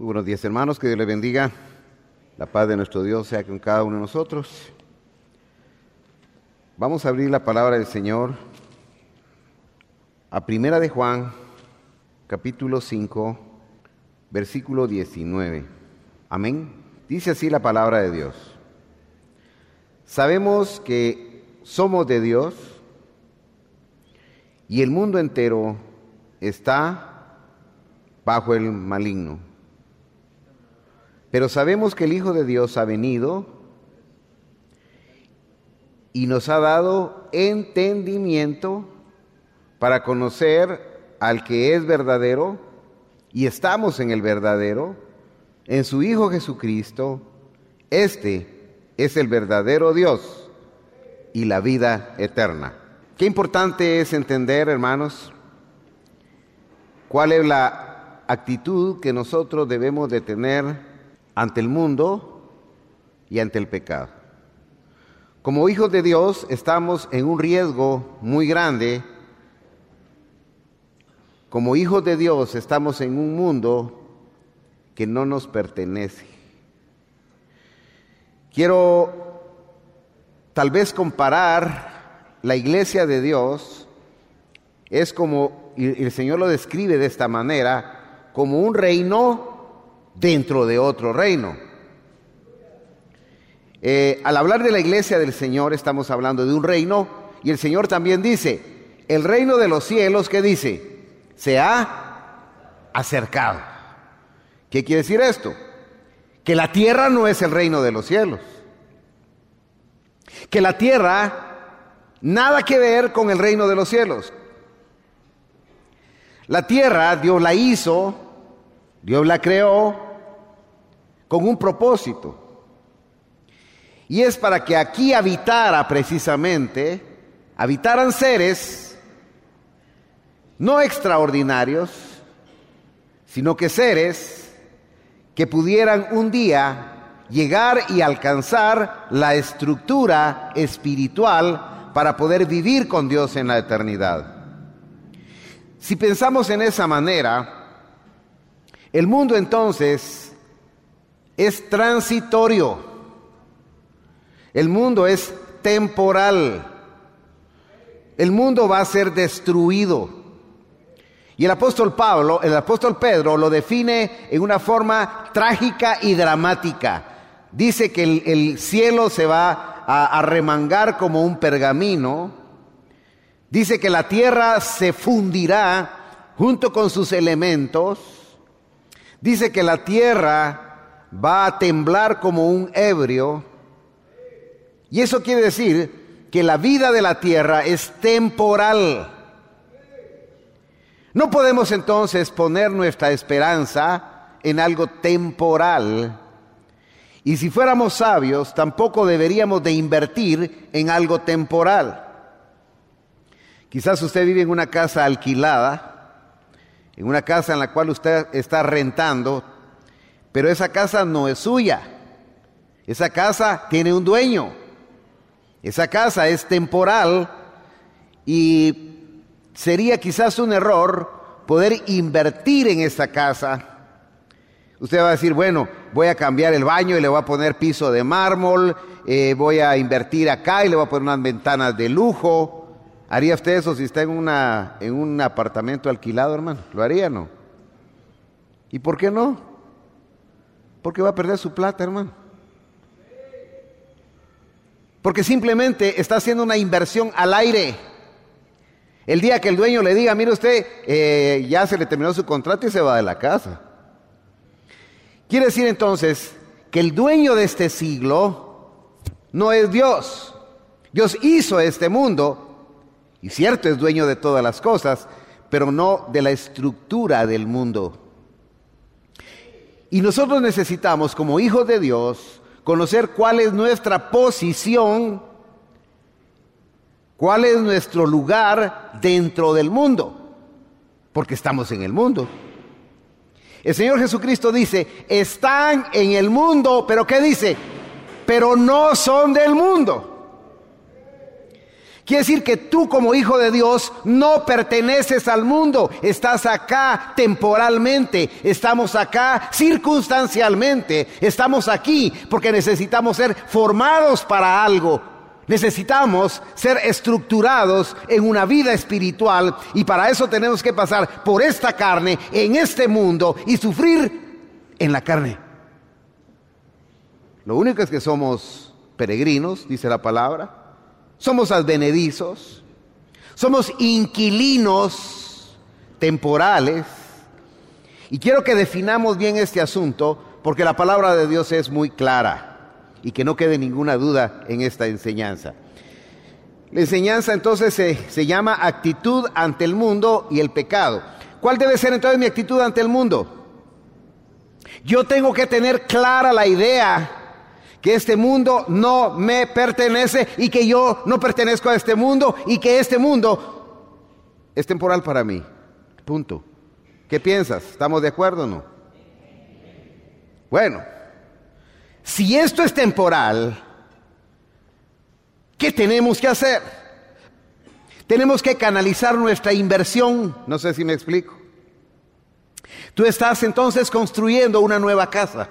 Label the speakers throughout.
Speaker 1: Muy buenos días, hermanos, que Dios les bendiga. La paz de nuestro Dios sea con cada uno de nosotros. Vamos a abrir la palabra del Señor a Primera de Juan, capítulo 5, versículo 19. Amén. Dice así la palabra de Dios. Sabemos que somos de Dios y el mundo entero está bajo el maligno. Pero sabemos que el Hijo de Dios ha venido y nos ha dado entendimiento para conocer al que es verdadero, y estamos en el verdadero, en su Hijo Jesucristo. Este es el verdadero Dios y la vida eterna. Qué importante es entender, hermanos, cuál es la actitud que nosotros debemos de tener ante el mundo y ante el pecado. Como hijos de Dios estamos en un riesgo muy grande. Como hijos de Dios estamos en un mundo que no nos pertenece. Quiero tal vez comparar la iglesia de Dios, es como, y el Señor lo describe de esta manera, como un reino dentro de otro reino. Al hablar de la iglesia del Señor estamos hablando de un reino, y el Señor también dice, el reino de los cielos, ¿qué dice? Se ha acercado. ¿Qué quiere decir esto? Que la tierra no es el reino de los cielos. Que la tierra nada que ver con el reino de los cielos. La tierra Dios la hizo, Dios la creó con un propósito. Y es para que aquí habitaran seres no extraordinarios, sino que seres que pudieran un día llegar y alcanzar la estructura espiritual para poder vivir con Dios en la eternidad. Si pensamos en esa manera, el mundo entonces es transitorio. El mundo es temporal. El mundo va a ser destruido. Y el apóstol Pedro lo define en una forma trágica y dramática. Dice que el cielo se va a arremangar como un pergamino. Dice que la tierra se fundirá junto con sus elementos. Dice que la tierra va a temblar como un ebrio. Y eso quiere decir que la vida de la tierra es temporal. No podemos entonces poner nuestra esperanza en algo temporal. Y si fuéramos sabios, tampoco deberíamos de invertir en algo temporal. Quizás usted vive en una casa alquilada, en una casa en la cual usted está rentando, pero esa casa no es suya. Esa casa tiene un dueño. Esa casa es temporal y sería quizás un error poder invertir en esa casa. Usted va a decir, bueno, voy a cambiar el baño y le voy a poner piso de mármol, voy a invertir acá y le voy a poner unas ventanas de lujo. ¿Haría usted eso si está en un apartamento alquilado, hermano? ¿Lo haría, no? ¿Y por qué no? Porque va a perder su plata, hermano. Porque simplemente está haciendo una inversión al aire. El día que el dueño le diga, mire usted, ya se le terminó su contrato y se va de la casa. Quiere decir entonces que el dueño de este siglo no es Dios. Dios hizo este mundo, y cierto, es dueño de todas las cosas, pero no de la estructura del mundo. Y nosotros necesitamos, como hijos de Dios, conocer cuál es nuestra posición, cuál es nuestro lugar dentro del mundo, porque estamos en el mundo. El Señor Jesucristo dice, están en el mundo, pero ¿qué dice? Pero no son del mundo. Quiere decir que tú como hijo de Dios no perteneces al mundo. Estás acá temporalmente, estamos acá circunstancialmente, estamos aquí porque necesitamos ser formados para algo. Necesitamos ser estructurados en una vida espiritual y para eso tenemos que pasar por esta carne, en este mundo y sufrir en la carne. Lo único es que somos peregrinos, dice la palabra. Somos advenedizos, somos inquilinos temporales. Y quiero que definamos bien este asunto porque la palabra de Dios es muy clara y que no quede ninguna duda en esta enseñanza. La enseñanza entonces se llama actitud ante el mundo y el pecado. ¿Cuál debe ser entonces mi actitud ante el mundo? Yo tengo que tener clara la idea que este mundo no me pertenece y que yo no pertenezco a este mundo y que este mundo es temporal para mí. Punto. ¿Qué piensas? ¿Estamos de acuerdo o no? Bueno, si esto es temporal, ¿qué tenemos que hacer? Tenemos que canalizar nuestra inversión. No sé si me explico. Tú estás entonces construyendo una nueva casa.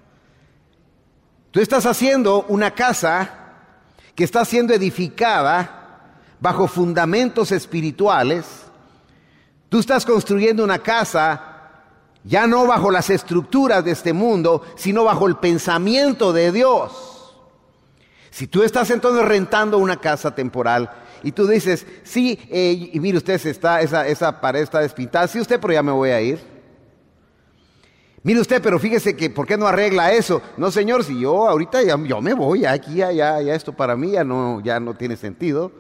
Speaker 1: Tú estás haciendo una casa que está siendo edificada bajo fundamentos espirituales. Tú estás construyendo una casa ya no bajo las estructuras de este mundo, sino bajo el pensamiento de Dios. Si tú estás entonces rentando una casa temporal y tú dices, sí, y mire usted, esa pared está despintada, sí usted, pero ya me voy a ir. Mire usted, pero fíjese que ¿por qué no arregla eso? No, señor, si yo ahorita yo me voy, aquí ya esto para mí ya no tiene sentido.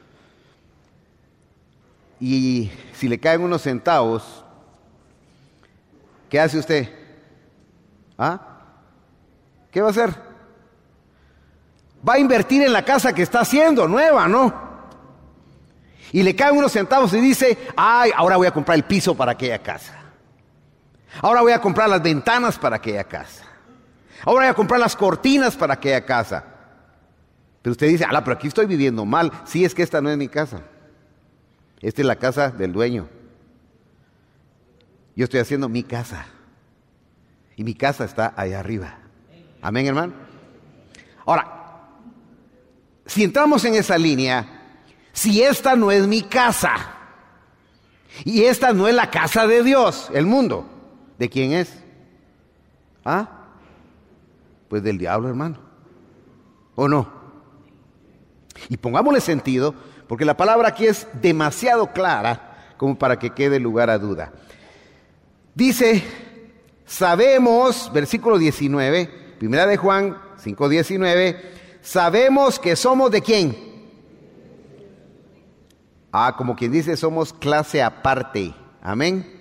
Speaker 1: Y si le caen unos centavos, ¿qué hace usted? ¿Ah? ¿Qué va a hacer? Va a invertir en la casa que está haciendo, nueva, ¿no? Y le caen unos centavos y dice, ay, ahora voy a comprar el piso para aquella casa. Ahora voy a comprar las ventanas para aquella casa. Ahora voy a comprar las cortinas para aquella casa. Pero usted dice, pero aquí estoy viviendo mal. Sí, es que esta no es mi casa. Esta es la casa del dueño. Yo estoy haciendo mi casa. Y mi casa está allá arriba. Amén, hermano. Ahora, si entramos en esa línea, si esta no es mi casa, y esta no es la casa de Dios, el mundo, ¿de quién es? Pues del diablo, hermano. ¿O no? Y pongámosle sentido, porque la palabra aquí es demasiado clara como para que quede lugar a duda. Dice, sabemos, versículo 19, primera de Juan 5:19, sabemos que somos ¿de quién? Como quien dice, somos clase aparte. Amén.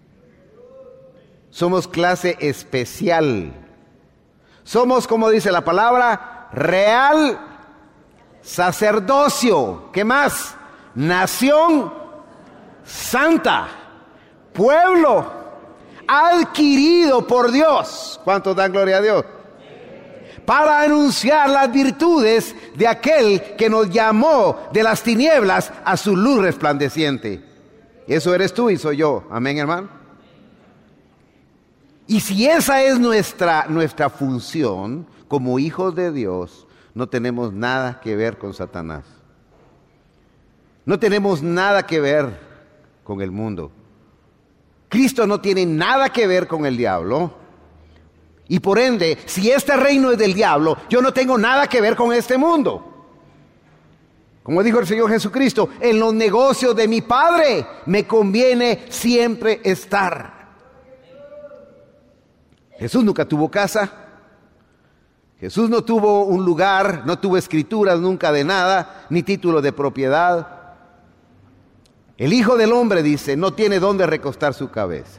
Speaker 1: Somos clase especial. Somos, como dice la palabra, real sacerdocio. ¿Qué más? Nación santa. Pueblo adquirido por Dios. ¿Cuántos dan gloria a Dios? Para anunciar las virtudes de aquel que nos llamó de las tinieblas a su luz resplandeciente. Eso eres tú y soy yo. Amén, hermano. Y si esa es nuestra función como hijos de Dios, no tenemos nada que ver con Satanás. No tenemos nada que ver con el mundo. Cristo no tiene nada que ver con el diablo. Y por ende, si este reino es del diablo, yo no tengo nada que ver con este mundo. Como dijo el Señor Jesucristo, en los negocios de mi Padre me conviene siempre estar. Jesús nunca tuvo casa, Jesús no tuvo un lugar, no tuvo escrituras nunca de nada, ni título de propiedad. El Hijo del Hombre, dice, no tiene dónde recostar su cabeza.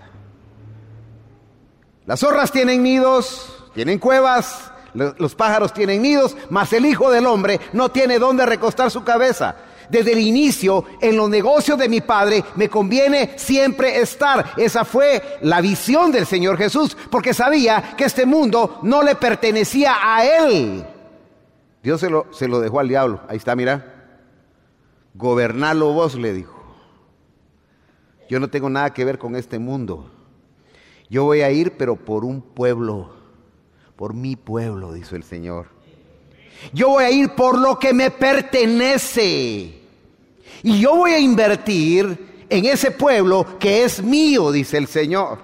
Speaker 1: Las zorras tienen nidos, tienen cuevas, los pájaros tienen nidos, mas el Hijo del Hombre no tiene dónde recostar su cabeza. Desde el inicio, en los negocios de mi Padre, me conviene siempre estar. Esa fue la visión del Señor Jesús, porque sabía que este mundo no le pertenecía a Él. Dios se lo dejó al diablo. Ahí está, mira. gobernalo vos, le dijo. Yo no tengo nada que ver con este mundo. Yo voy a ir, pero por un pueblo, por mi pueblo, dice el Señor. Yo voy a ir por lo que me pertenece. Y yo voy a invertir en ese pueblo que es mío, dice el Señor.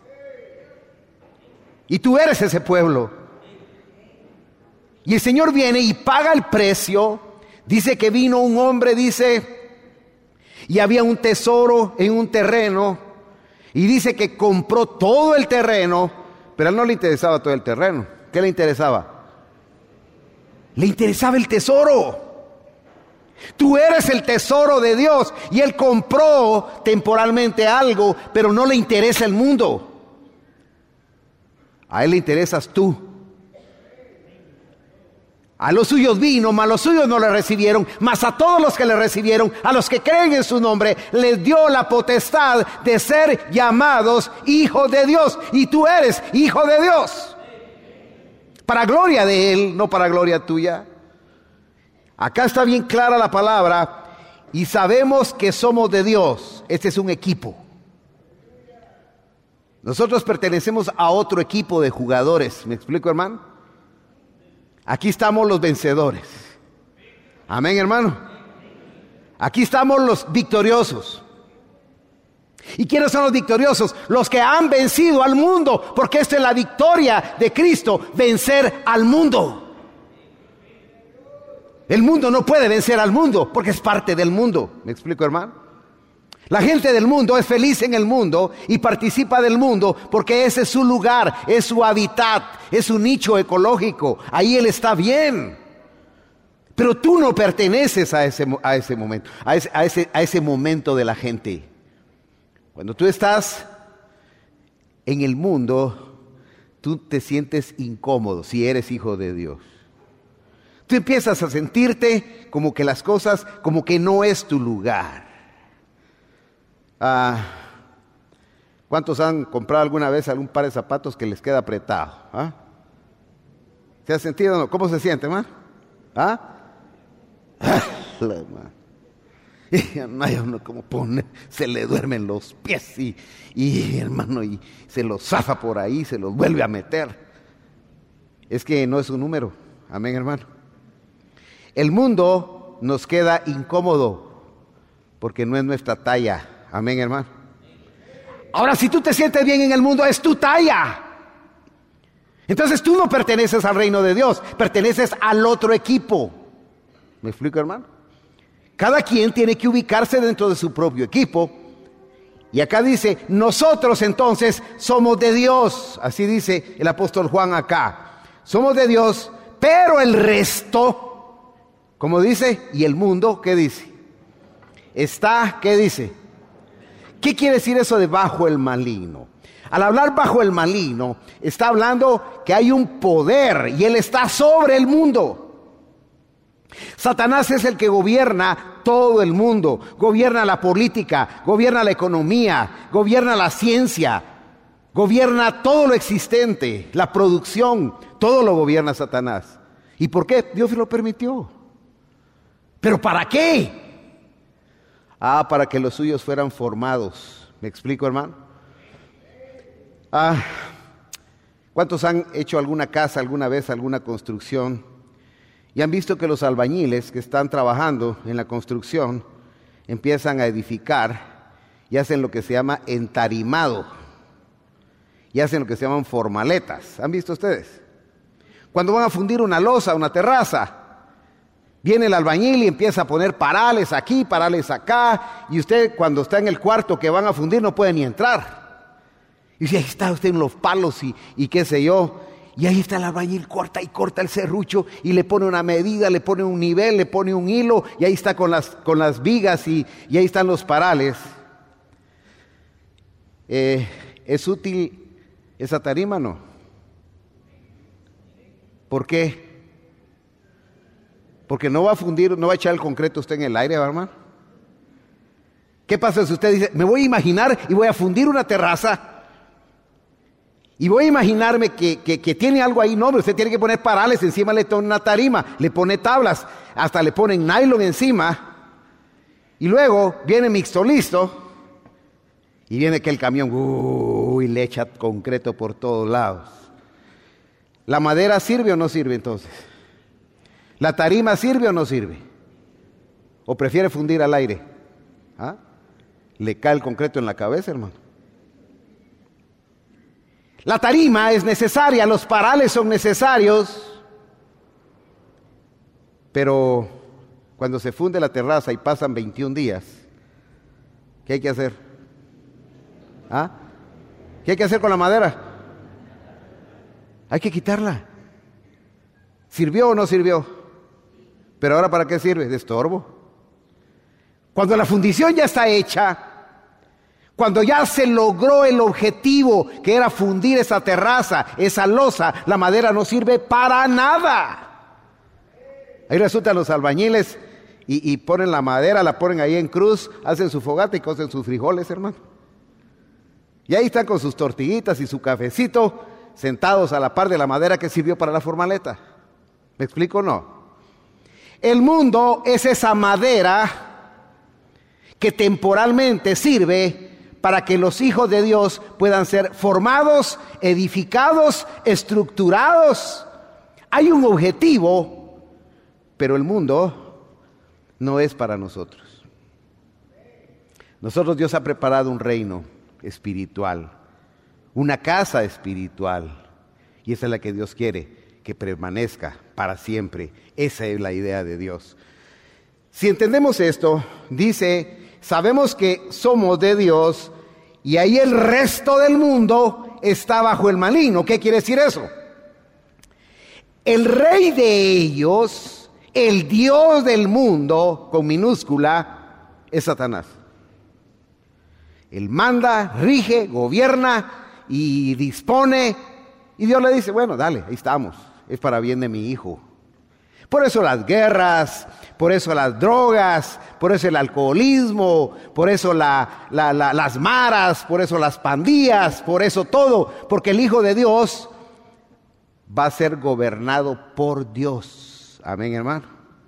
Speaker 1: Y tú eres ese pueblo. Y el Señor viene y paga el precio. Dice que vino un hombre, dice, y había un tesoro en un terreno. Y dice que compró todo el terreno, pero a él no le interesaba todo el terreno. ¿Qué le interesaba? Le interesaba el tesoro. Tú eres el tesoro de Dios. Y Él compró temporalmente algo, pero no le interesa el mundo. A Él le interesas tú. A los suyos vino, mas los suyos no le recibieron. Mas a todos los que le recibieron, a los que creen en su nombre, les dio la potestad de ser llamados hijos de Dios. Y tú eres hijo de Dios. Para gloria de Él, no para gloria tuya. Acá está bien clara la palabra. Y sabemos que somos de Dios. Este es un equipo. Nosotros pertenecemos a otro equipo de jugadores. ¿Me explico, hermano? Aquí estamos los vencedores. Amén, hermano. Aquí estamos los victoriosos. ¿Y quiénes son los victoriosos? Los que han vencido al mundo, porque esta es la victoria de Cristo, vencer al mundo. El mundo no puede vencer al mundo, porque es parte del mundo. ¿Me explico, hermano? La gente del mundo es feliz en el mundo y participa del mundo porque ese es su lugar, es su hábitat, es su nicho ecológico. Ahí él está bien. Pero tú no perteneces a ese momento, a ese momento de la gente. Cuando tú estás en el mundo, tú te sientes incómodo si eres hijo de Dios. Tú empiezas a sentirte como que las cosas, como que no es tu lugar. ¿Cuántos han comprado alguna vez algún par de zapatos que les queda apretado? ¿Se ha sentido o no? ¿Cómo se siente, hermano? Y no hay uno como pone, se le duermen los pies y hermano, y se los zafa por ahí, se los vuelve a meter. Es que no es un número. Amén, hermano. El mundo nos queda incómodo porque no es nuestra talla. Amén, hermano. Ahora, si tú te sientes bien en el mundo, es tu talla. Entonces tú no perteneces al reino de Dios, perteneces al otro equipo. ¿Me explico, hermano? Cada quien tiene que ubicarse dentro de su propio equipo. Y acá dice, nosotros entonces somos de Dios. Así dice el apóstol Juan acá. Somos de Dios, pero el resto, como dice, y el mundo, ¿qué dice? Está, ¿qué dice? ¿Qué quiere decir eso de bajo el maligno? Al hablar bajo el maligno, está hablando que hay un poder y él está sobre el mundo. Satanás es el que gobierna todo el mundo, gobierna la política, gobierna la economía, gobierna la ciencia, gobierna todo lo existente, la producción, todo lo gobierna Satanás. ¿Y por qué? Dios lo permitió. ¿Pero para qué? Para que los suyos fueran formados. ¿Me explico, hermano? ¿Cuántos han hecho alguna casa alguna vez, alguna construcción? Y han visto que los albañiles que están trabajando en la construcción empiezan a edificar y hacen lo que se llama entarimado. Y hacen lo que se llaman formaletas. ¿Han visto ustedes? Cuando van a fundir una losa, una terraza, viene el albañil y empieza a poner parales aquí, parales acá, y usted cuando está en el cuarto que van a fundir no puede ni entrar. Y dice, ahí está usted en los palos y qué sé yo, y ahí está el albañil, corta y corta el serrucho y le pone una medida, le pone un nivel, le pone un hilo, y ahí está con las vigas y ahí están los parales. ¿Es útil esa tarima? No. ¿Por qué? Porque no va a fundir, no va a echar el concreto usted en el aire, hermano. ¿Qué pasa si usted dice, me voy a imaginar y voy a fundir una terraza? Y voy a imaginarme que tiene algo ahí. No, pero usted tiene que poner parales, encima le pone una tarima, le pone tablas, hasta le ponen nylon encima. Y luego viene Mixtolisto y viene aquel camión y le echa concreto por todos lados. ¿La madera sirve o no sirve entonces? ¿La tarima sirve o no sirve? ¿O prefiere fundir al aire? ¿Ah? Le cae el concreto en la cabeza, hermano. La tarima es necesaria, los parales son necesarios, pero cuando se funde la terraza y pasan 21 días, ¿qué hay que hacer? ¿Ah? ¿Qué hay que hacer con la madera? Hay que quitarla. ¿Sirvió o no sirvió? Pero ahora, ¿para qué sirve? De estorbo. Cuando la fundición ya está hecha, cuando ya se logró el objetivo, que era fundir esa terraza, esa losa, la madera no sirve para nada. Ahí resultan los albañiles y ponen la madera, la ponen ahí en cruz, hacen su fogata y cocen sus frijoles, hermano. Y ahí están con sus tortillitas y su cafecito, sentados a la par de la madera que sirvió para la formaleta. ¿Me explico o no? El mundo es esa madera que temporalmente sirve para que los hijos de Dios puedan ser formados, edificados, estructurados. Hay un objetivo, pero el mundo no es para nosotros. Nosotros, Dios ha preparado un reino espiritual, una casa espiritual, y esa es la que Dios quiere que permanezca para siempre. Esa es la idea de Dios. Si entendemos esto, dice, sabemos que somos de Dios y ahí el resto del mundo está bajo el maligno. ¿Qué quiere decir eso? El rey de ellos, el Dios del mundo, con minúscula, es Satanás. Él manda, rige, gobierna y dispone. Y Dios le dice, bueno, dale, ahí estamos. Es para bien de mi hijo. Por eso las guerras, por eso las drogas, por eso el alcoholismo, por eso las maras, por eso las pandillas, por eso todo. Porque el Hijo de Dios va a ser gobernado por Dios. Amén, hermano.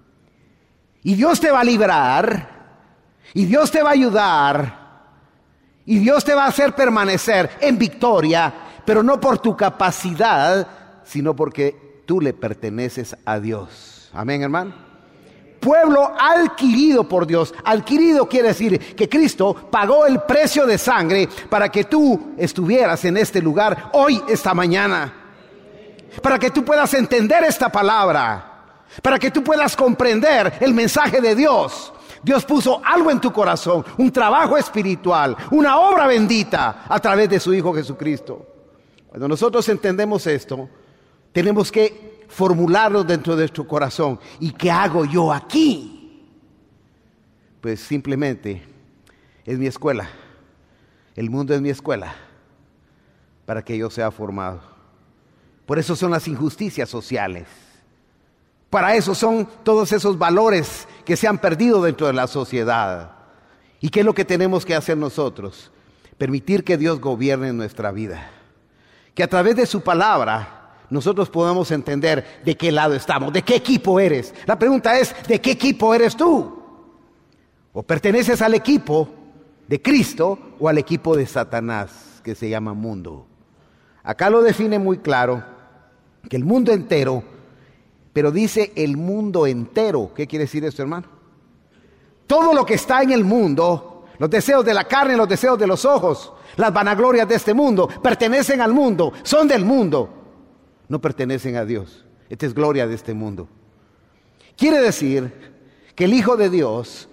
Speaker 1: Y Dios te va a librar, y Dios te va a ayudar, y Dios te va a hacer permanecer en victoria, pero no por tu capacidad, sino porque tú le perteneces a Dios. Amén, hermano. Pueblo adquirido por Dios. Adquirido quiere decir que Cristo pagó el precio de sangre para que tú estuvieras en este lugar hoy, esta mañana. Para que tú puedas entender esta palabra. Para que tú puedas comprender el mensaje de Dios. Dios puso algo en tu corazón, un trabajo espiritual, una obra bendita a través de su Hijo Jesucristo. Cuando nosotros entendemos esto, tenemos que formularlo dentro de nuestro corazón. ¿Y qué hago yo aquí? Pues simplemente es mi escuela. El mundo es mi escuela para que yo sea formado. Por eso son las injusticias sociales. Para eso son todos esos valores que se han perdido dentro de la sociedad. ¿Y qué es lo que tenemos que hacer nosotros? Permitir que Dios gobierne nuestra vida. Que a través de su palabra nosotros podamos entender de qué lado estamos, de qué equipo eres. La pregunta es, ¿de qué equipo eres tú? ¿O perteneces al equipo de Cristo o al equipo de Satanás, que se llama mundo? Acá lo define muy claro, que el mundo entero, pero dice el mundo entero. ¿Qué quiere decir esto, hermano? Todo lo que está en el mundo, los deseos de la carne, los deseos de los ojos, las vanaglorias de este mundo, pertenecen al mundo, son del mundo, no pertenecen a Dios. Esta es gloria de este mundo. Quiere decir que el Hijo de Dios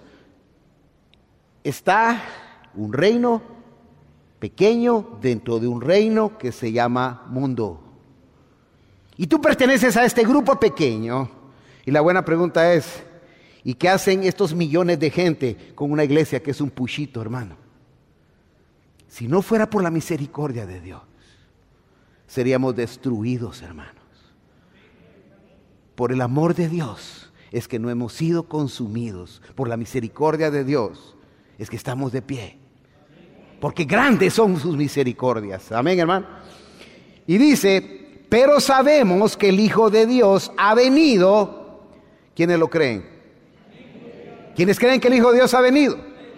Speaker 1: está un reino pequeño dentro de un reino que se llama mundo. Y tú perteneces a este grupo pequeño. Y la buena pregunta es, ¿y qué hacen estos millones de gente con una iglesia que es un puchito, hermano? Si no fuera por la misericordia de Dios, seríamos destruidos, hermanos. Por el amor de Dios es que no hemos sido consumidos. Por la misericordia de Dios es que estamos de pie. Porque grandes son sus misericordias. Amén, hermano. Y dice, pero sabemos que el Hijo de Dios ha venido. ¿Quiénes lo creen? ¿Quiénes creen que el Hijo de Dios ha venido?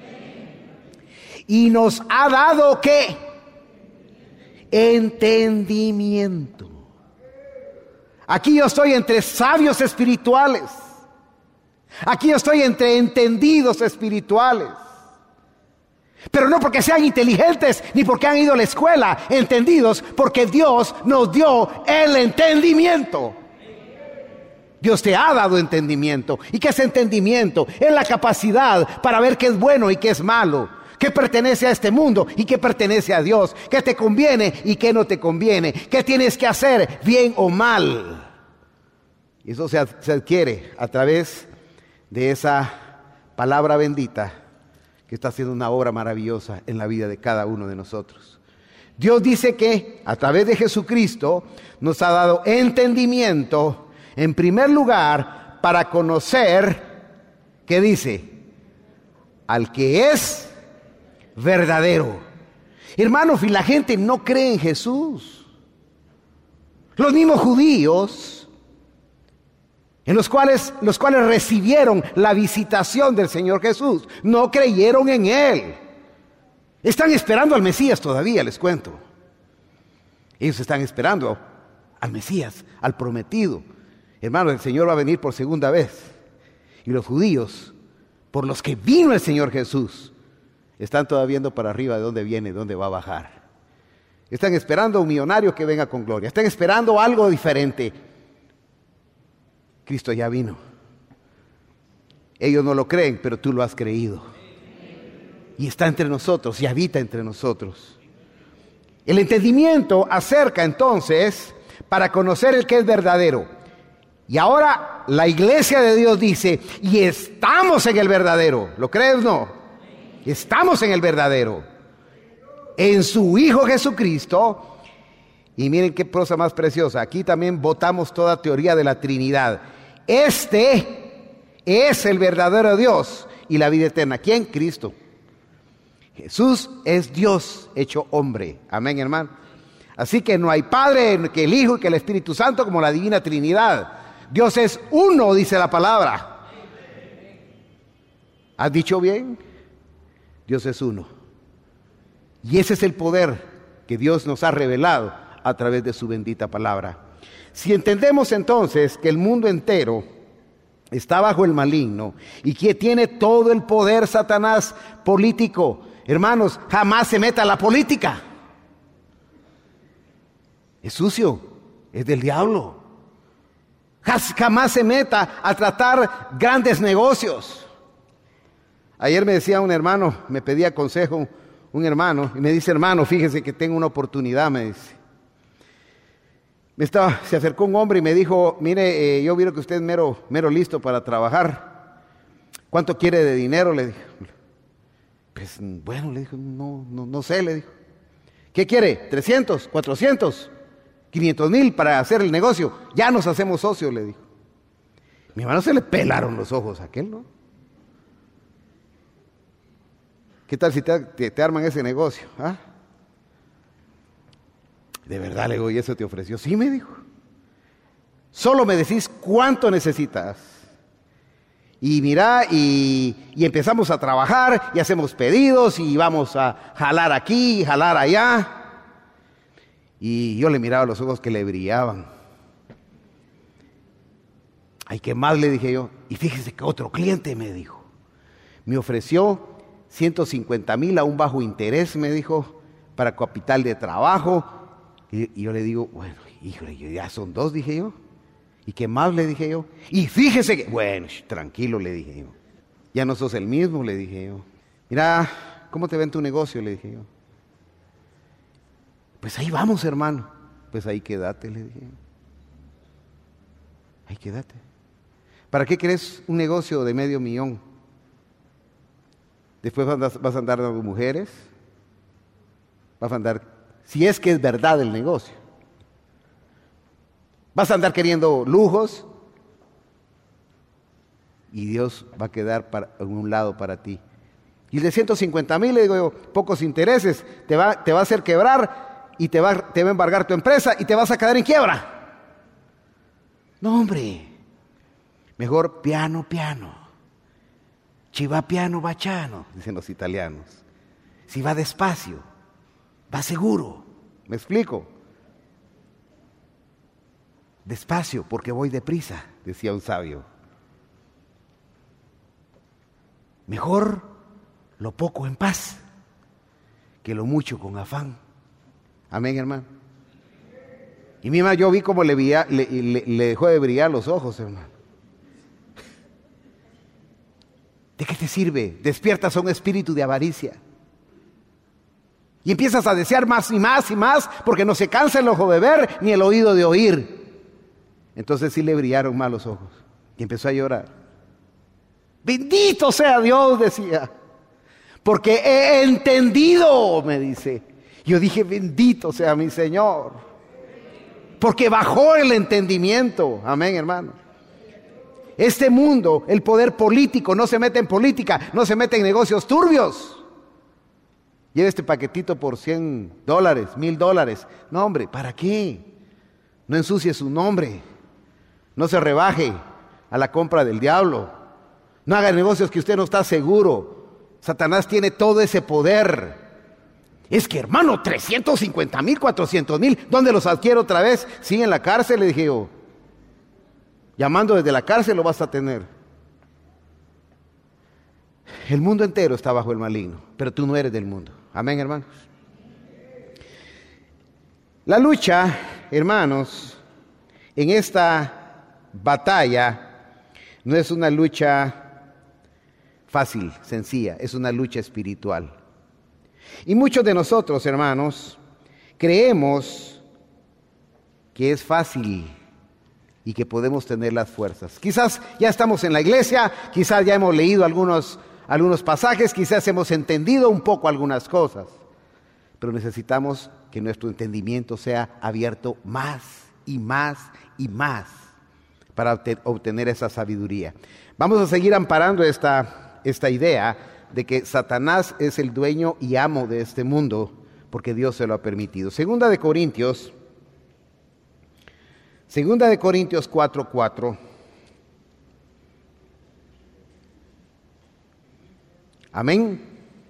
Speaker 1: Y nos ha dado ¿qué? Entendimiento. Aquí yo estoy entre sabios espirituales. Aquí yo estoy entre entendidos espirituales. Pero no porque sean inteligentes ni porque han ido a la escuela, entendidos, porque Dios nos dio el entendimiento. Dios te ha dado entendimiento. ¿Y qué es entendimiento? Es la capacidad para ver qué es bueno y qué es malo, qué pertenece a este mundo y qué pertenece a Dios, qué te conviene y qué no te conviene, qué tienes que hacer, bien o mal. Y eso se adquiere a través de esa palabra bendita que está haciendo una obra maravillosa en la vida de cada uno de nosotros. Dios dice que a través de Jesucristo nos ha dado entendimiento, en primer lugar, para conocer, ¿qué dice? Al que es verdadero. Hermanos, y la gente no cree en Jesús. Los mismos judíos, en los cuales recibieron la visitación del Señor Jesús, no creyeron en Él. Están esperando al Mesías todavía, les cuento. Ellos están esperando al Mesías, al prometido. Hermanos, el Señor va a venir por segunda vez. Y los judíos, por los que vino el Señor Jesús, están todavía viendo para arriba de dónde viene, dónde va a bajar. Están esperando a un millonario que venga con gloria. Están esperando algo diferente. Cristo ya vino. Ellos no lo creen, pero tú lo has creído. Y está entre nosotros y habita entre nosotros. El entendimiento acerca entonces para conocer el que es verdadero. Y ahora la iglesia de Dios dice, y estamos en el verdadero. ¿Lo crees o no? Estamos en el verdadero. En su Hijo Jesucristo. Y miren qué prosa más preciosa. Aquí también botamos toda teoría de la Trinidad. Este es el verdadero Dios y la vida eterna. ¿Quién? Cristo. Jesús es Dios hecho hombre. Amén, hermano. Así que no hay Padre que el Hijo y que el Espíritu Santo como la Divina Trinidad. Dios es uno, dice la palabra. ¿Has dicho bien? Dios es uno. Y ese es el poder que Dios nos ha revelado a través de su bendita palabra. Si entendemos entonces que el mundo entero está bajo el maligno y que tiene todo el poder Satanás político, hermanos, jamás se meta a la política. Es sucio, es del diablo. Jamás se meta a tratar grandes negocios. Ayer me decía un hermano, me pedía consejo un hermano, y me dice, hermano, fíjese que tengo una oportunidad, me dice. Se acercó un hombre y me dijo, mire, yo veo que usted es mero listo para trabajar. ¿Cuánto quiere de dinero? Le dije. Pues bueno, le dijo, no sé, le dijo. ¿Qué quiere? ¿300? ¿400? ¿500,000 para hacer el negocio? Ya nos hacemos socios, le dijo. Mi hermano se le pelaron los ojos a aquel, ¿no? ¿Qué tal si te arman ese negocio? ¿Ah? De verdad, le digo, ¿y eso te ofreció? Sí, me dijo. Solo me decís cuánto necesitas. Y mira, y empezamos a trabajar, y hacemos pedidos, y vamos a jalar aquí, jalar allá. Y yo le miraba los ojos que le brillaban. Ay, ¿qué más? Le dije yo. Y fíjese que otro cliente me dijo. Me ofreció 150,000 a un bajo interés, me dijo, para capital de trabajo. Y yo le digo, bueno, híjole, ya son 2, dije yo. ¿Y qué más? Le dije yo. Y fíjese que, bueno, tranquilo, le dije yo. Ya no sos el mismo, le dije yo. Mira, ¿cómo te ven tu negocio? Le dije yo. Pues ahí vamos, hermano. Pues ahí quédate, le dije. Ahí quédate. ¿Para qué querés un negocio de $500,000? Después vas a andar dando mujeres. Vas a andar, si es que es verdad el negocio. Vas a andar queriendo lujos. Y Dios va a quedar en un lado para ti. Y el de 150,000, le digo yo, pocos intereses, te va a hacer quebrar y te va a embargar tu empresa y te vas a quedar en quiebra. No, hombre. Mejor piano. ci va piano va piano, dicen los italianos. Si va despacio, va seguro. ¿Me explico? Despacio, porque voy deprisa, decía un sabio. Mejor lo poco en paz que lo mucho con afán. Amén, hermano. Y mi hermano, yo vi cómo le dejó de brillar los ojos, hermano. ¿De qué te sirve? Despiertas a un espíritu de avaricia. Y empiezas a desear más y más y más, porque no se cansa el ojo de ver ni el oído de oír. Entonces sí le brillaron más los ojos. Y empezó a llorar. Bendito sea Dios, decía. Porque he entendido, me dice. Yo dije, bendito sea mi Señor. Porque bajó el entendimiento. Amén, hermano. Este mundo, el poder político, no se mete en política, no se mete en negocios turbios. Lleve este paquetito por $100, $1,000. No, hombre, ¿para qué? No ensucie su nombre. No se rebaje a la compra del diablo. No haga negocios que usted no está seguro. Satanás tiene todo ese poder. Es que, hermano, 350,000, 400,000, ¿dónde los adquiero otra vez? Sí, en la cárcel, le dije yo. Llamando desde la cárcel lo vas a tener. El mundo entero está bajo el maligno, pero tú no eres del mundo. Amén, hermanos. La lucha, hermanos, en esta batalla no es una lucha fácil, sencilla, es una lucha espiritual. Y muchos de nosotros, hermanos, creemos que es fácil y que podemos tener las fuerzas. Quizás ya estamos en la iglesia, quizás ya hemos leído algunos pasajes, quizás hemos entendido un poco algunas cosas, pero necesitamos que nuestro entendimiento sea abierto más y más y más para obtener esa sabiduría. Vamos a seguir amparando esta idea de que Satanás es el dueño y amo de este mundo porque Dios se lo ha permitido. Segunda de Corintios 4:4. Amén.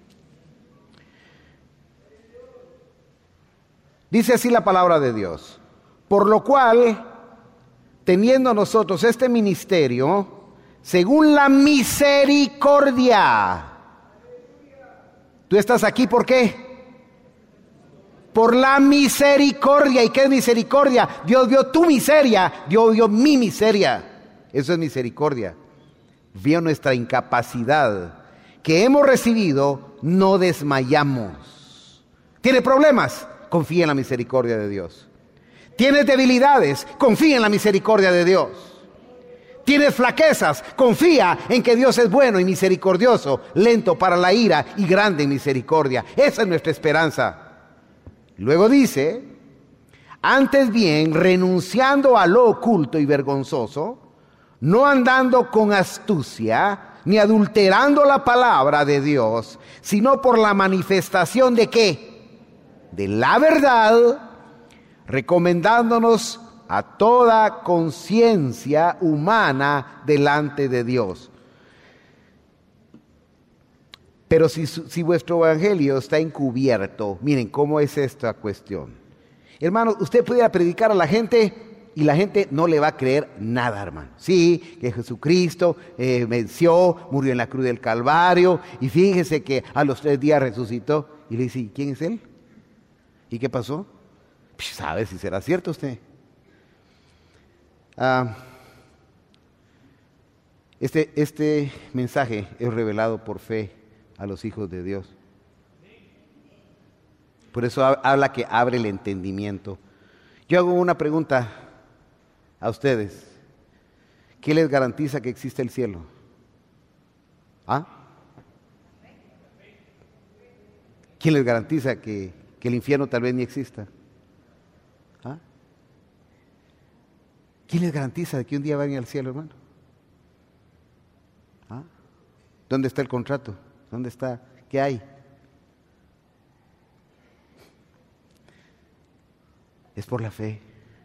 Speaker 1: Dice así la palabra de Dios. Por lo cual, teniendo nosotros este ministerio, según la misericordia. Tú estás aquí, ¿por qué? Por la misericordia. ¿Y qué es misericordia? Dios vio tu miseria, Dios vio mi miseria. Eso es misericordia. Vio nuestra incapacidad que hemos recibido, no desmayamos. ¿Tiene problemas? Confía en la misericordia de Dios. ¿Tienes debilidades? Confía en la misericordia de Dios. ¿Tienes flaquezas? Confía en que Dios es bueno y misericordioso, lento para la ira y grande en misericordia. Esa es nuestra esperanza. Luego dice, antes bien, renunciando a lo oculto y vergonzoso, no andando con astucia, ni adulterando la palabra de Dios, sino por la manifestación de ¿qué? De la verdad, recomendándonos a toda conciencia humana delante de Dios. Pero si vuestro evangelio está encubierto, miren cómo es esta cuestión. Hermano, usted pudiera predicar a la gente y la gente no le va a creer nada, hermano. Sí, que Jesucristo venció, murió en la cruz del Calvario, y fíjese que a los 3 días resucitó. Y le dice, ¿quién es él? ¿Y qué pasó? Pues sabe si será cierto usted. Este mensaje es revelado por fe a los hijos de Dios. Por eso habla que abre el entendimiento. Yo hago una pregunta a ustedes. ¿Qué les garantiza que existe el cielo? ¿Quién les garantiza que el infierno tal vez ni exista? ¿Quién les garantiza de que un día van al cielo, hermano? ¿Dónde está el contrato? ¿Dónde está? ¿Qué hay? Es por la fe.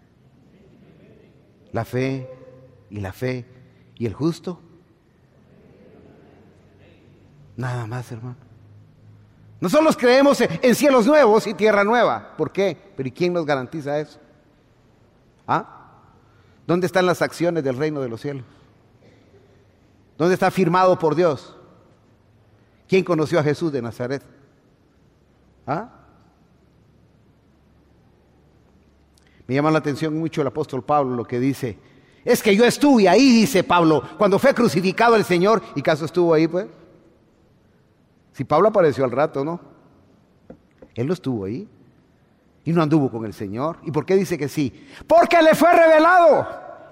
Speaker 1: La fe y la fe. ¿Y el justo? Nada más, hermano. Nosotros creemos en cielos nuevos y tierra nueva. ¿Por qué? Pero ¿y quién nos garantiza eso? ¿Ah? ¿Dónde están las acciones del reino de los cielos? ¿Dónde está firmado por Dios? ¿Quién conoció a Jesús de Nazaret? ¿Ah? Me llama la atención mucho el apóstol Pablo lo que dice. Es que yo estuve ahí, dice Pablo, cuando fue crucificado el Señor. ¿Y caso estuvo ahí, pues? Si Pablo apareció al rato, ¿no? Él no estuvo ahí. Y no anduvo con el Señor. ¿Y por qué dice que sí? Porque le fue revelado.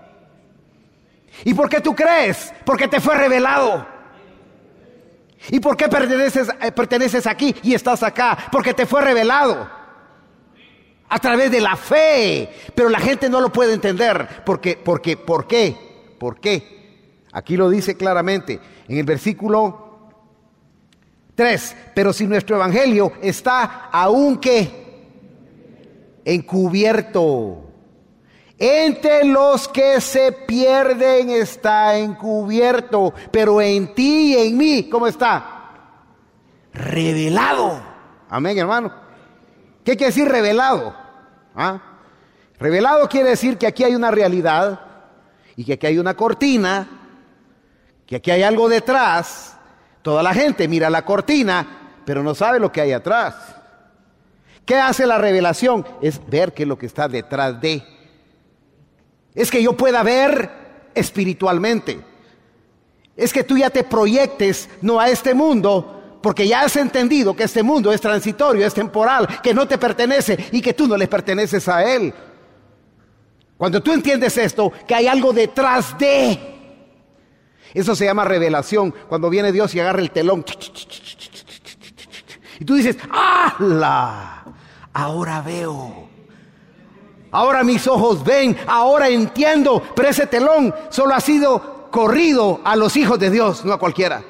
Speaker 1: ¿Y por qué tú crees? Porque te fue revelado. ¿Y por qué perteneces aquí y estás acá? Porque te fue revelado. A través de la fe. Pero la gente no lo puede entender. ¿Por qué? ¿Por qué? Aquí lo dice claramente. En el versículo 3. Pero si nuestro evangelio está aún que encubierto, entre los que se pierden está encubierto, pero en ti y en mí, ¿cómo está? Revelado. Amén, hermano. ¿Qué quiere decir revelado? ¿Ah? Revelado quiere decir que aquí hay una realidad y que aquí hay una cortina, que aquí hay algo detrás. Toda la gente mira la cortina, pero no sabe lo que hay atrás. ¿Qué hace la revelación? Es ver qué es lo que está detrás de. Es que yo pueda ver espiritualmente. Es que tú ya te proyectes no a este mundo, porque ya has entendido que este mundo es transitorio, es temporal, que no te pertenece y que tú no le perteneces a él. Cuando tú entiendes esto, que hay algo detrás de. Eso se llama revelación. Cuando viene Dios y agarra el telón. Y tú dices, ¡ala! Ahora veo. Ahora mis ojos ven. Ahora entiendo. Pero ese telón solo ha sido corrido a los hijos de Dios, no a cualquiera.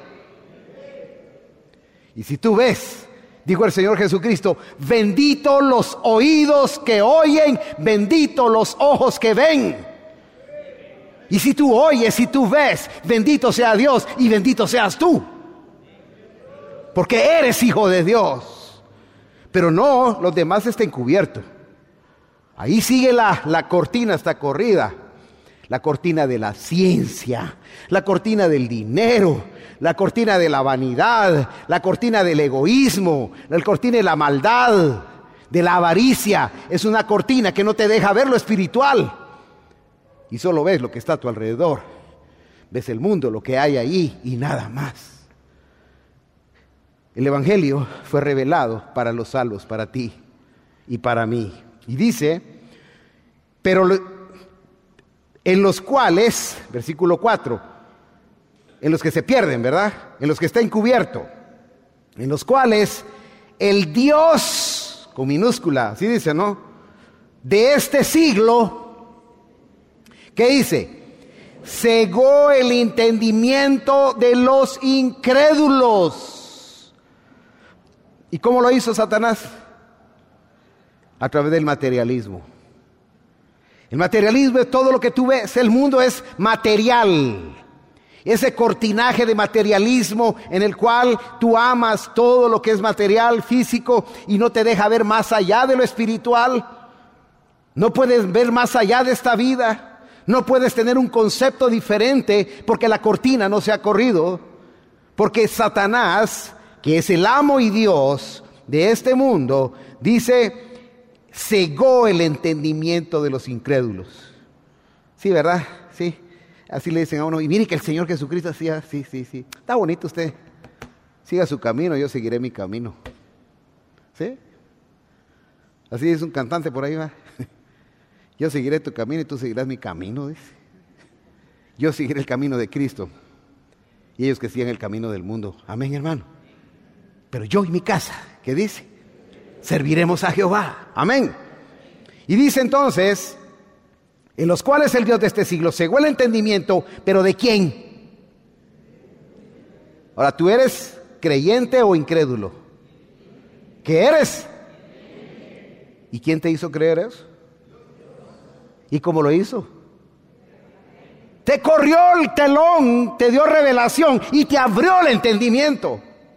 Speaker 1: Y si tú ves, dijo el Señor Jesucristo, bendito los oídos que oyen, bendito los ojos que ven. Y si tú oyes, si tú ves, bendito sea Dios y bendito seas tú. Porque eres hijo de Dios. Pero no, los demás están encubiertos. Ahí sigue la cortina, está corrida. La cortina de la ciencia, la cortina del dinero, la cortina de la vanidad, la cortina del egoísmo, la cortina de la maldad, de la avaricia. Es una cortina que no te deja ver lo espiritual. Y solo ves lo que está a tu alrededor. Ves el mundo, lo que hay ahí y nada más. El evangelio fue revelado para los salvos, para ti y para mí. Y dice, pero en los cuales, versículo 4, en los que se pierden, ¿verdad? En los que está encubierto. En los cuales el Dios, con minúscula, así dice, ¿no? De este siglo, ¿qué dice? Cegó el entendimiento de los incrédulos. ¿Y cómo lo hizo Satanás? A través del materialismo. El materialismo es todo lo que tú ves. El mundo es material. Ese cortinaje de materialismo en el cual tú amas todo lo que es material, físico, y no te deja ver más allá de lo espiritual. No puedes ver más allá de esta vida. No puedes tener un concepto diferente porque la cortina no se ha corrido. Porque Satanás, que es el amo y Dios de este mundo, dice, cegó el entendimiento de los incrédulos. Sí, ¿verdad? Sí. Así le dicen a uno. Y mire que el Señor Jesucristo hacía, sí. Está bonito usted. Siga su camino, yo seguiré mi camino. ¿Sí? Así es un cantante por ahí, ¿va? Yo seguiré tu camino y tú seguirás mi camino, dice. Yo seguiré el camino de Cristo y ellos que sigan el camino del mundo. Amén, hermano. Pero yo y mi casa, ¿qué dice? Serviremos a Jehová. Amén. Y dice entonces, en los cuales el Dios de este siglo cegó el entendimiento, pero ¿de quién? Ahora, ¿tú eres creyente o incrédulo? ¿Qué eres? ¿Y quién te hizo creer eso? ¿Y cómo lo hizo? Te corrió el telón, te dio revelación y te abrió el entendimiento.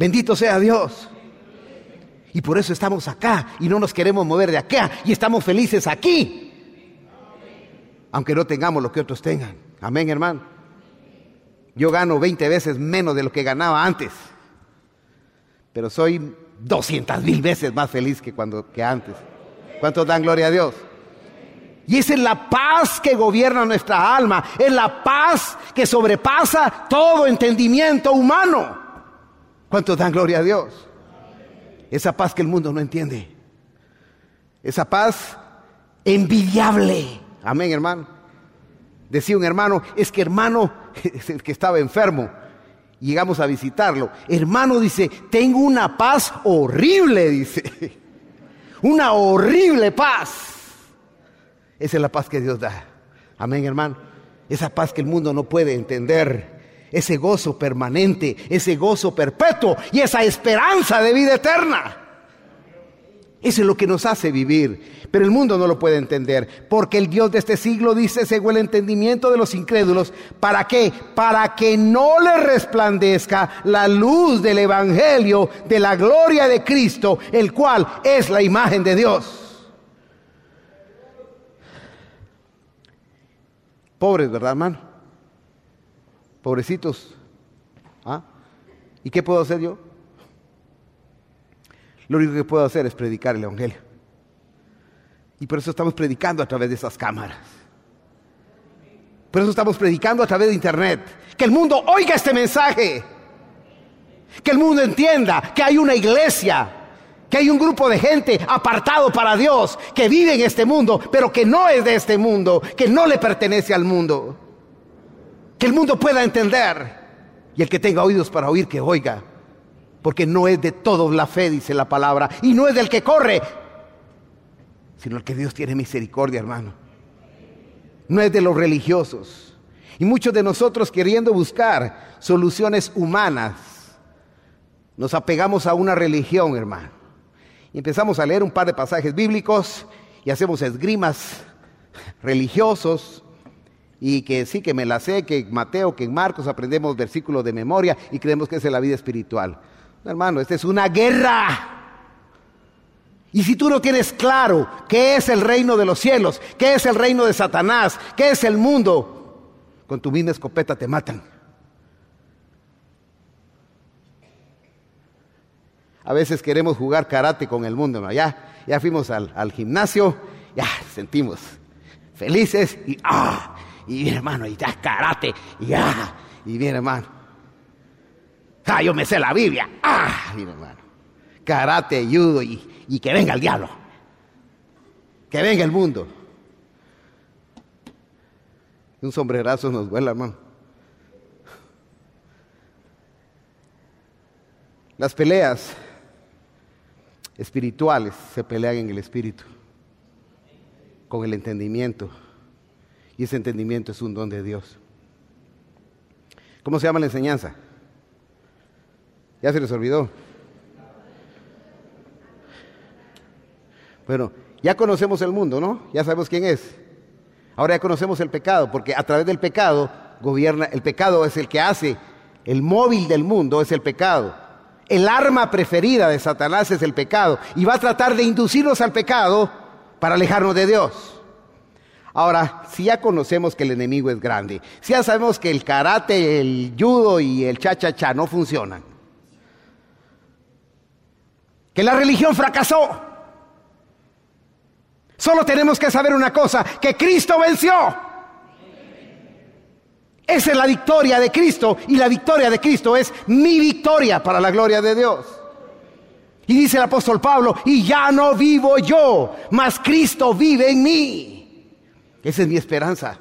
Speaker 1: Bendito sea Dios. Y por eso estamos acá y no nos queremos mover de acá y estamos felices aquí. Aunque no tengamos lo que otros tengan. Amén, hermano. Yo gano 20 veces menos de lo que ganaba antes. Pero soy 200,000 veces más feliz que antes. ¿Cuántos dan gloria a Dios? Y esa es la paz que gobierna nuestra alma. Es la paz que sobrepasa todo entendimiento humano. ¿Cuántos dan gloria a Dios? Esa paz que el mundo no entiende. Esa paz envidiable. Amén, hermano. Decía un hermano, es que hermano, es el que estaba enfermo. Llegamos a visitarlo. Hermano, dice, tengo una paz horrible, dice. Una horrible paz. Esa es la paz que Dios da. Amén, hermano. Esa paz que el mundo no puede entender. Ese gozo permanente, ese gozo perpetuo y esa esperanza de vida eterna. Eso es lo que nos hace vivir. Pero el mundo no lo puede entender. Porque el Dios de este siglo dice, según el entendimiento de los incrédulos, ¿para qué? Para que no le resplandezca la luz del evangelio de la gloria de Cristo, el cual es la imagen de Dios. Pobres, ¿verdad, hermano? Pobrecitos. ¿Ah? ¿Y qué puedo hacer yo? Lo único que puedo hacer es predicar el evangelio. Y por eso estamos predicando a través de esas cámaras. Por eso estamos predicando a través de internet. Que el mundo oiga este mensaje. Que el mundo entienda que hay una iglesia, que hay un grupo de gente apartado para Dios, que vive en este mundo, pero que no es de este mundo, que no le pertenece al mundo. Que el mundo pueda entender. Y el que tenga oídos para oír, que oiga. Porque no es de todos la fe, dice la palabra. Y no es del que corre, sino el que Dios tiene misericordia, hermano. No es de los religiosos. Y muchos de nosotros, queriendo buscar soluciones humanas, nos apegamos a una religión, hermano. Y empezamos a leer un par de pasajes bíblicos y hacemos esgrimas religiosos. Y que sí, que me la sé, que en Mateo, que en Marcos aprendemos versículos de memoria y creemos que esa es la vida espiritual. No, hermano, esta es una guerra. Y si tú no tienes claro qué es el reino de los cielos, qué es el reino de Satanás, qué es el mundo, con tu misma escopeta te matan. A veces queremos jugar karate con el mundo, ¿no? Ya fuimos al gimnasio, ya sentimos felices y bien, hermano, y ya karate, y bien, hermano. Yo me sé la Biblia. Bien, hermano. Karate, judo y que venga el diablo. Que venga el mundo. Un sombrerazo nos vuela, hermano. Las peleas espirituales se pelean en el espíritu, con el entendimiento. Y ese entendimiento es un don de Dios. ¿Cómo se llama la enseñanza? ¿Ya se les olvidó? Bueno, ya conocemos el mundo, ¿no? Ya sabemos quién es. Ahora ya conocemos el pecado, porque a través del pecado gobierna. El pecado es el que hace, el móvil del mundo es el pecado. El arma preferida de Satanás es el pecado. Y va a tratar de inducirnos al pecado para alejarnos de Dios. Ahora, si ya conocemos que el enemigo es grande, si ya sabemos que el karate, el judo y el cha-cha-cha no funcionan, que la religión fracasó, solo tenemos que saber una cosa, que Cristo venció. Esa es la victoria de Cristo, y la victoria de Cristo es mi victoria para la gloria de Dios. Y dice el apóstol Pablo, y ya no vivo yo, mas Cristo vive en mí. Esa es mi esperanza.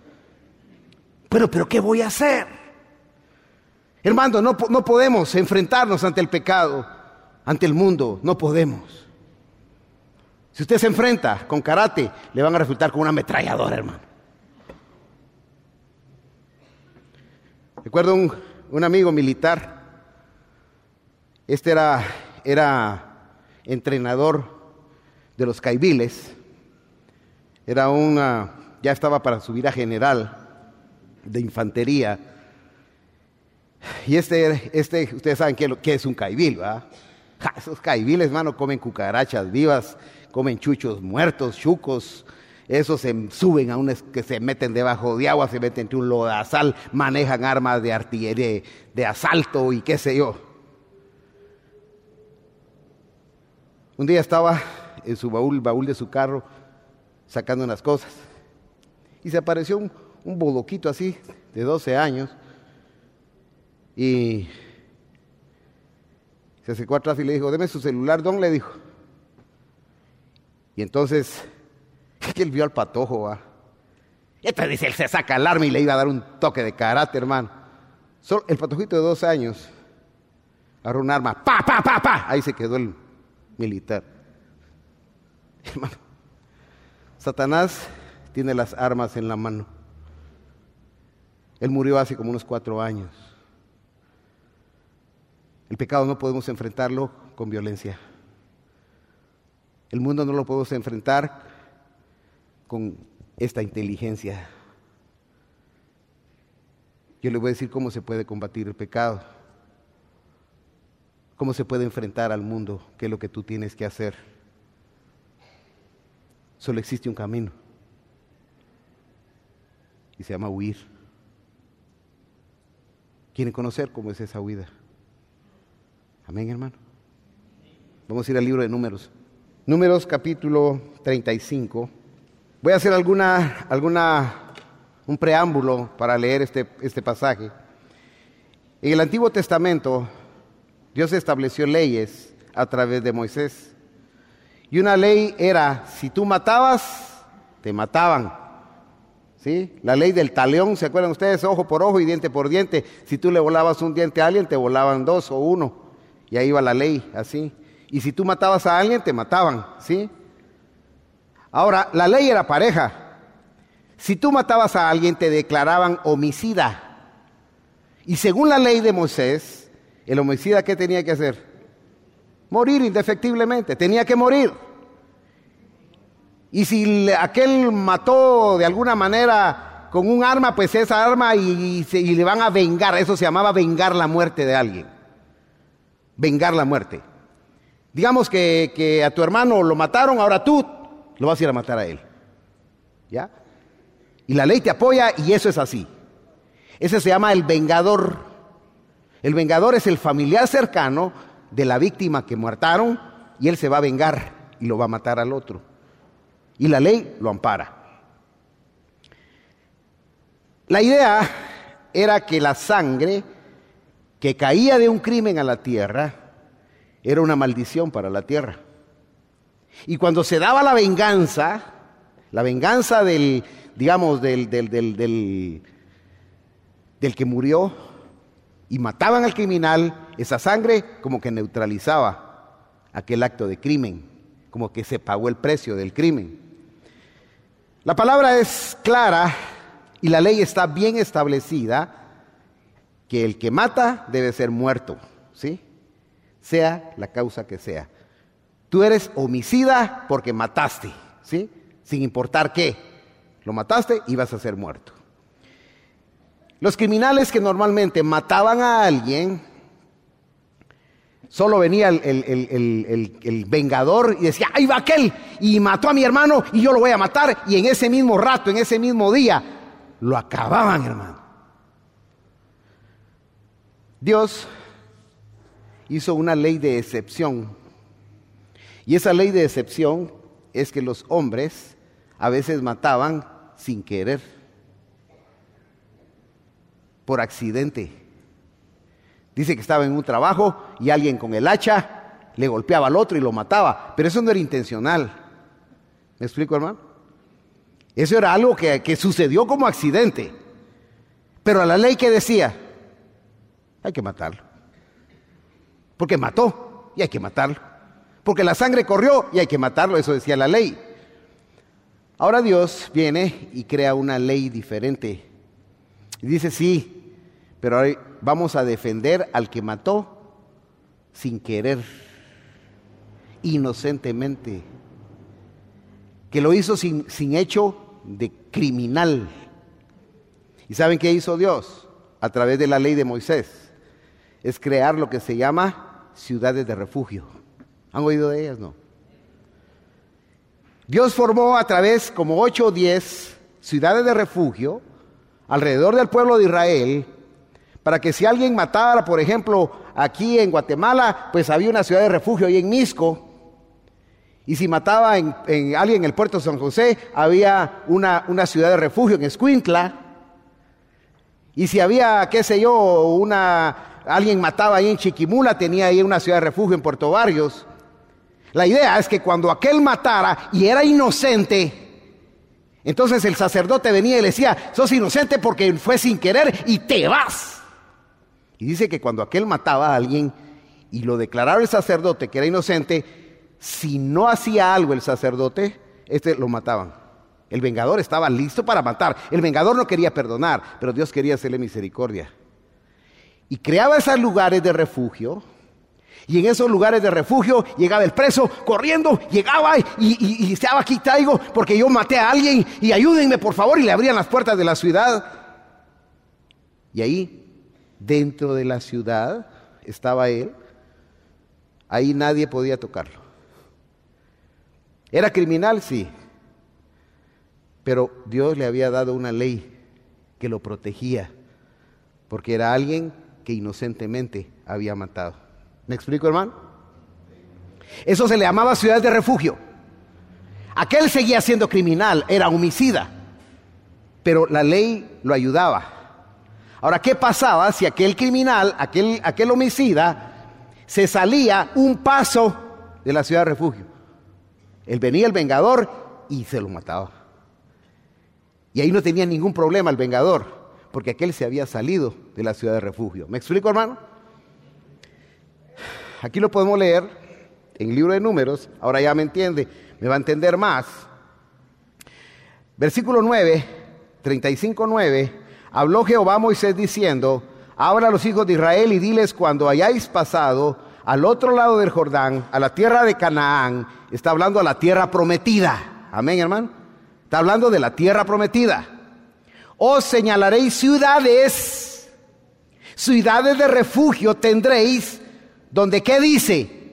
Speaker 1: Pero ¿qué voy a hacer? Hermano, no podemos enfrentarnos ante el pecado, ante el mundo, no podemos. Si usted se enfrenta con karate, le van a resultar con una ametralladora, hermano. Recuerdo un amigo militar. Este era entrenador de los caibiles. Ya estaba para subir a general de infantería. Y ustedes saben qué es un caibil, ¿verdad? Ja, esos caibiles, hermano, comen cucarachas vivas, comen chuchos muertos, chucos. Esos se suben que se meten debajo de agua, se meten entre un lodazal, manejan armas de artillería, de asalto y qué sé yo. Un día estaba en su baúl de su carro, sacando unas cosas. Y se apareció un bodoquito así, de 12 años. Y se acercó atrás y le dijo, deme su celular, don, le dijo. Y entonces, que él vio al patojo, va. Y entonces dice, él se saca el arma y le iba a dar un toque de karate, hermano. Solo el patojito de 12 años agarró un arma, ¡pa, pa, pa, pa! Ahí se quedó el militar. Hermano, Satanás tiene las armas en la mano. Él murió hace como unos 4 años. El pecado no podemos enfrentarlo con violencia. El mundo no lo podemos enfrentar con esta inteligencia. Yo le voy a decir cómo se puede combatir el pecado. Cómo se puede enfrentar al mundo, qué es lo que tú tienes que hacer. Solo existe un camino. Y se llama huir. ¿Quieren conocer cómo es esa huida? Amén, hermano. Vamos a ir al libro de Números. Números capítulo 35. Voy a hacer un preámbulo para leer este pasaje. En el Antiguo Testamento, Dios estableció leyes a través de Moisés. Y una ley era, si tú matabas, te mataban. ¿Sí? La ley del talión, ¿se acuerdan ustedes? Ojo por ojo y diente por diente. Si tú le volabas un diente a alguien, te volaban 2 o 1. Y ahí iba la ley, así. Y si tú matabas a alguien, te mataban, ¿sí? Ahora, la ley era pareja. Si tú matabas a alguien, te declaraban homicida. Y según la ley de Moisés, el homicida, ¿qué tenía que hacer? Morir indefectiblemente, tenía que morir. Y si aquel mató de alguna manera con un arma, pues esa arma y le van a vengar. Eso se llamaba vengar la muerte de alguien. Vengar la muerte. Digamos que a tu hermano lo mataron, ahora tú lo vas a ir a matar a él. ¿Ya? Y la ley te apoya y eso es así. Ese se llama el vengador. El vengador es el familiar cercano de la víctima que mataron y él se va a vengar y lo va a matar al otro. Y la ley lo ampara. La idea era que la sangre que caía de un crimen a la tierra era una maldición para la tierra. Y cuando se daba la venganza del, digamos, del que murió y mataban al criminal, esa sangre como que neutralizaba aquel acto de crimen, como que se pagó el precio del crimen. La palabra es clara y la ley está bien establecida que el que mata debe ser muerto, ¿sí? Sea la causa que sea. Tú eres homicida porque mataste, ¿sí? Sin importar qué. Lo mataste y vas a ser muerto. Los criminales que normalmente mataban a alguien, solo venía el vengador y decía, ¡ahí va aquel! Y mató a mi hermano y yo lo voy a matar. Y en ese mismo rato, en ese mismo día, lo acababan, hermano. Dios hizo una ley de excepción. Y esa ley de excepción es que los hombres a veces mataban sin querer, por accidente. Dice que estaba en un trabajo y alguien con el hacha le golpeaba al otro y lo mataba, pero eso no era intencional. ¿Me explico, hermano? Eso era algo que sucedió como accidente. Pero a la ley, ¿qué decía? Hay que matarlo. Porque mató y hay que matarlo. Porque la sangre corrió y hay que matarlo, eso decía la ley. Ahora Dios viene y crea una ley diferente. Y dice, sí, pero ahora vamos a defender al que mató sin querer, inocentemente, que lo hizo sin hecho de criminal. ¿Y saben qué hizo Dios? A través de la ley de Moisés. es crear lo que se llama ciudades de refugio. ¿Han oído de ellas? No. Dios formó a través como 8 o 10 ciudades de refugio alrededor del pueblo de Israel, para que si alguien matara, por ejemplo, aquí en Guatemala, pues había una ciudad de refugio ahí en Misco. Y si mataba en alguien en el puerto de San José, había una ciudad de refugio en Escuintla. Y si había, qué sé yo, alguien mataba ahí en Chiquimula, tenía ahí una ciudad de refugio en Puerto Barrios. La idea es que cuando aquel matara y era inocente, entonces el sacerdote venía y le decía, sos inocente porque fue sin querer y te vas. Y dice que cuando aquel mataba a alguien y lo declaraba el sacerdote que era inocente, si no hacía algo el sacerdote, lo mataban. El vengador estaba listo para matar. El vengador no quería perdonar, pero Dios quería hacerle misericordia. Y creaba esos lugares de refugio. Y en esos lugares de refugio llegaba el preso corriendo, llegaba y estaba, aquí traigo porque yo maté a alguien y ayúdenme por favor, y le abrían las puertas de la ciudad. Y ahí, dentro de la ciudad, estaba él. Ahí nadie podía tocarlo. ¿Era criminal? Sí. Pero Dios le había dado una ley que lo protegía, porque era alguien que inocentemente había matado. ¿Me explico, hermano? Eso se le llamaba ciudad de refugio. Aquel seguía siendo criminal, era homicida, pero la ley lo ayudaba. Ahora, ¿qué pasaba si aquel criminal, aquel homicida, se salía un paso de la ciudad de refugio? Él venía el vengador y se lo mataba. Y ahí no tenía ningún problema el vengador, porque aquel se había salido de la ciudad de refugio. ¿Me explico, hermano? Aquí lo podemos leer en el libro de Números. Ahora ya me entiende, me va a entender más. Versículo 9, 35:9. Habló Jehová a Moisés diciendo: habla a los hijos de Israel y diles, cuando hayáis pasado al otro lado del Jordán, a la tierra de Canaán. Está hablando a la tierra prometida. Amén, hermano. Está hablando de la tierra prometida. Os señalaréis ciudades de refugio tendréis, donde, ¿qué dice?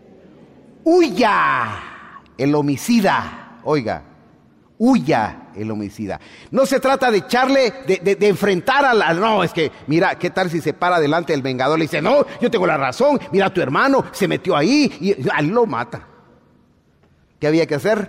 Speaker 1: Huya el homicida. Oiga, huya el homicida. No se trata de echarle, de enfrentar no, es que, mira, ¿qué tal si se para delante del vengador? Le dice, no, yo tengo la razón, mira, tu hermano se metió ahí y él lo mata. ¿Qué había que hacer?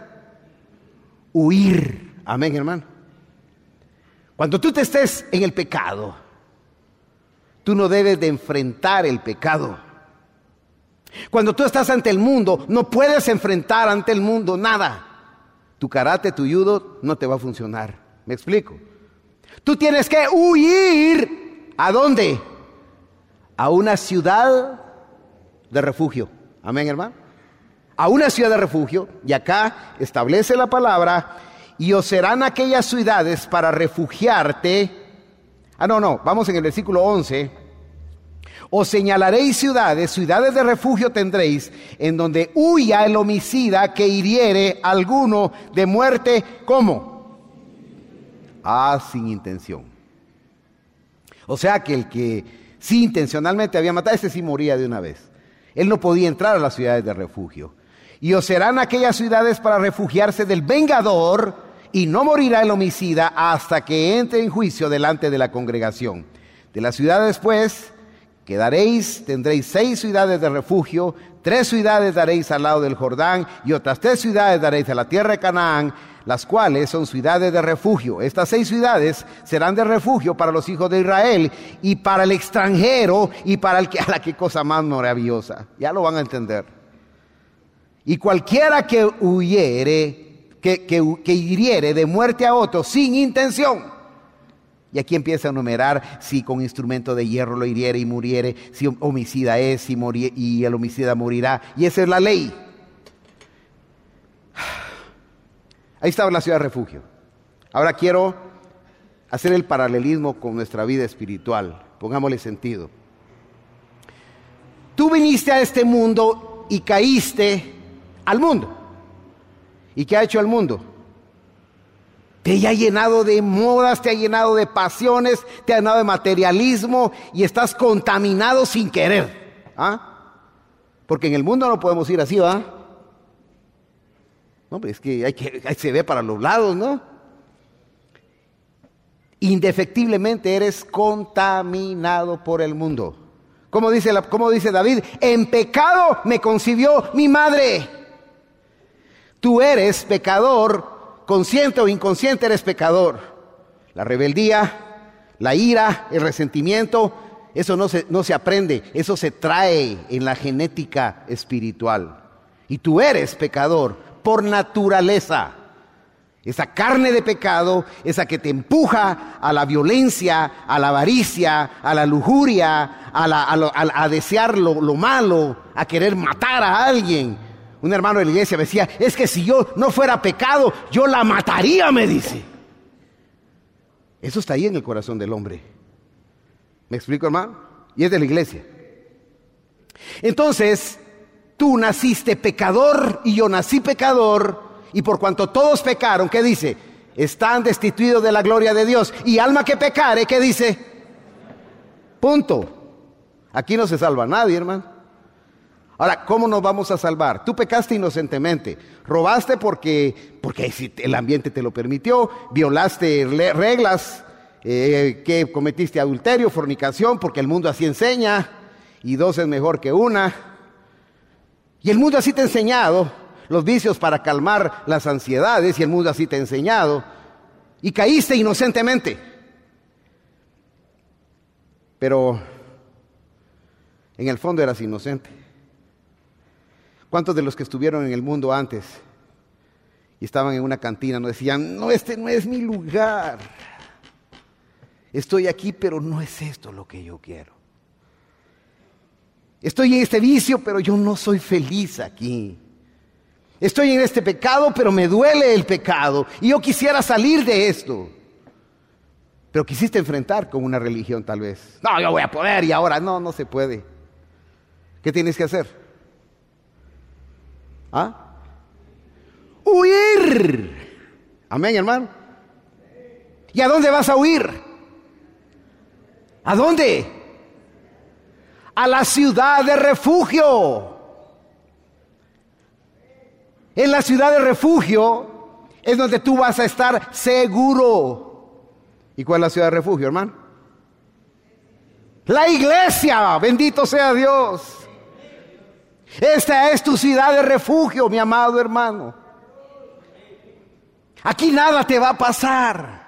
Speaker 1: Huir. Amén, hermano. Cuando tú te estés en el pecado, tú no debes de enfrentar el pecado. Cuando tú estás ante el mundo, no puedes enfrentar ante el mundo nada. Tu karate, tu judo no te va a funcionar. ¿Me explico? Tú tienes que huir. ¿A dónde? A una ciudad de refugio. Amén, hermano. A una ciudad de refugio. Y acá establece la palabra: y os serán aquellas ciudades para refugiarte. Vamos en el versículo 11. Os señalaréis ciudades de refugio tendréis, en donde huya el homicida que hiriere a alguno de muerte. ¿Cómo? Sin intención. O sea que el que sí intencionalmente había matado, ese sí moría de una vez. Él no podía entrar a las ciudades de refugio. Y os serán aquellas ciudades para refugiarse del vengador, y no morirá el homicida hasta que entre en juicio delante de la congregación. De las ciudades, pues, tendréis 6 ciudades de refugio, 3 ciudades daréis al lado del Jordán, y otras 3 ciudades daréis a la tierra de Canaán, las cuales son ciudades de refugio. Estas 6 ciudades serán de refugio para los hijos de Israel, y para el extranjero, y para el que, qué cosa más maravillosa, ya lo van a entender. Y cualquiera que huyere, que hiriere de muerte a otro sin intención. Y aquí empieza a enumerar si con instrumento de hierro lo hiriere y muriere, si homicida es y el homicida morirá. Y esa es la ley. Ahí estaba la ciudad de refugio. Ahora quiero hacer el paralelismo con nuestra vida espiritual. Pongámosle sentido. Tú viniste a este mundo y caíste al mundo. ¿Y qué ha hecho el mundo? Te ha llenado de modas, te ha llenado de pasiones, te ha llenado de materialismo y estás contaminado sin querer. ¿Ah? Porque en el mundo no podemos ir así, ¿va? No, es que ahí se ve para los lados, ¿no? Indefectiblemente eres contaminado por el mundo. ¿Cómo dice David? En pecado me concibió mi madre. Tú eres pecador. Consciente o inconsciente eres pecador. La rebeldía, la ira, el resentimiento, eso no se aprende, eso se trae en la genética espiritual. Y tú eres pecador por naturaleza. Esa carne de pecado, esa que te empuja a la violencia, a la avaricia, a la lujuria, a desear lo malo, a querer matar a alguien. Un hermano de la iglesia me decía, es que si yo no fuera pecado, yo la mataría, me dice. Eso está ahí en el corazón del hombre. ¿Me explico, hermano? Y es de la iglesia. Entonces, tú naciste pecador y yo nací pecador, y por cuanto todos pecaron, ¿qué dice? Están destituidos de la gloria de Dios. Y alma que pecare, ¿qué dice? Punto. Aquí no se salva nadie, hermano. Ahora, ¿cómo nos vamos a salvar? Tú pecaste inocentemente, robaste porque el ambiente te lo permitió, violaste reglas, que cometiste adulterio, fornicación, porque el mundo así enseña, y dos es mejor que una. Y el mundo así te ha enseñado los vicios para calmar las ansiedades, y el mundo así te ha enseñado, y caíste inocentemente. Pero en el fondo eras inocente. ¿Cuántos de los que estuvieron en el mundo antes y estaban en una cantina no decían, no, este no es mi lugar? Estoy aquí, pero no es esto lo que yo quiero. Estoy en este vicio, pero yo no soy feliz aquí. Estoy en este pecado, pero me duele el pecado y yo quisiera salir de esto. Pero quisiste enfrentar con una religión tal vez. No, yo voy a poder y ahora no se puede. ¿Qué tienes que hacer? ¿Ah? Huir. Amén, hermano. ¿Y a dónde vas a huir? ¿A dónde? A la ciudad de refugio. En la ciudad de refugio es donde tú vas a estar seguro. ¿Y cuál es la ciudad de refugio, hermano? La iglesia. Bendito sea Dios. Esta es tu ciudad de refugio, mi amado hermano. Aquí nada te va a pasar.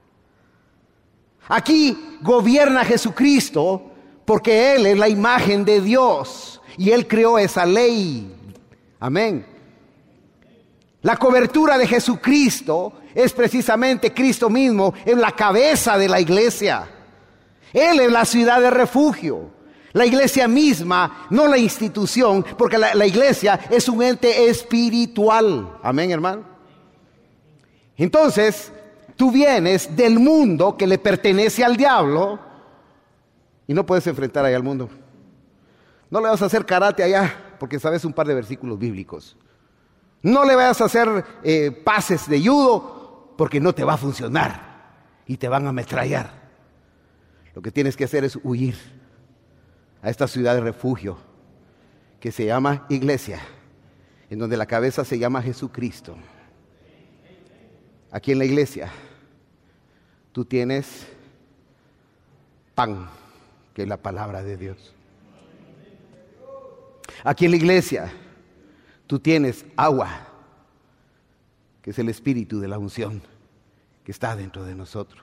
Speaker 1: Aquí gobierna Jesucristo porque Él es la imagen de Dios y Él creó esa ley. Amén. La cobertura de Jesucristo es precisamente Cristo mismo, es la cabeza de la iglesia. Él es la ciudad de refugio. La iglesia misma, no la institución, porque la iglesia es un ente espiritual. Amén, hermano. Entonces, tú vienes del mundo que le pertenece al diablo y no puedes enfrentar allá al mundo. No le vas a hacer karate allá porque sabes un par de versículos bíblicos. No le vayas a hacer pases de judo porque no te va a funcionar y te van a ametrallar. Lo que tienes que hacer es huir a esta ciudad de refugio que se llama iglesia, en donde la cabeza se llama Jesucristo. Aquí en la iglesia tú tienes pan, que es la palabra de Dios. Aquí en la iglesia tú tienes agua, que es el espíritu de la unción que está dentro de nosotros.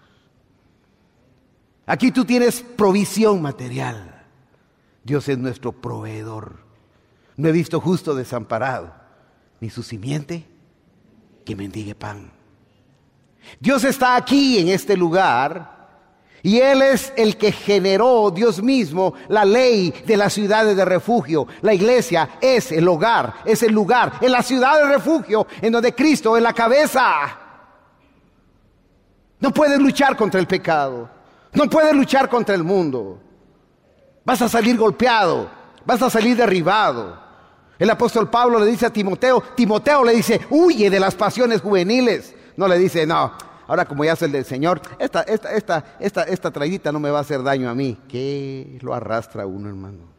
Speaker 1: Aquí tú tienes provisión material. Dios es nuestro proveedor. No he visto justo desamparado, ni su simiente que mendigue pan. Dios está aquí en este lugar y Él es el que generó, Dios mismo, la ley de las ciudades de refugio. La iglesia es el hogar, es el lugar, es la ciudad de refugio en donde Cristo es la cabeza. No puedes luchar contra el pecado, no puedes luchar contra el mundo. Vas a salir golpeado, vas a salir derribado. El apóstol Pablo le dice a Timoteo le dice, huye de las pasiones juveniles. No le dice, no, ahora como ya soy el del Señor, esta traidita no me va a hacer daño a mí. ¿Qué lo arrastra uno, hermano?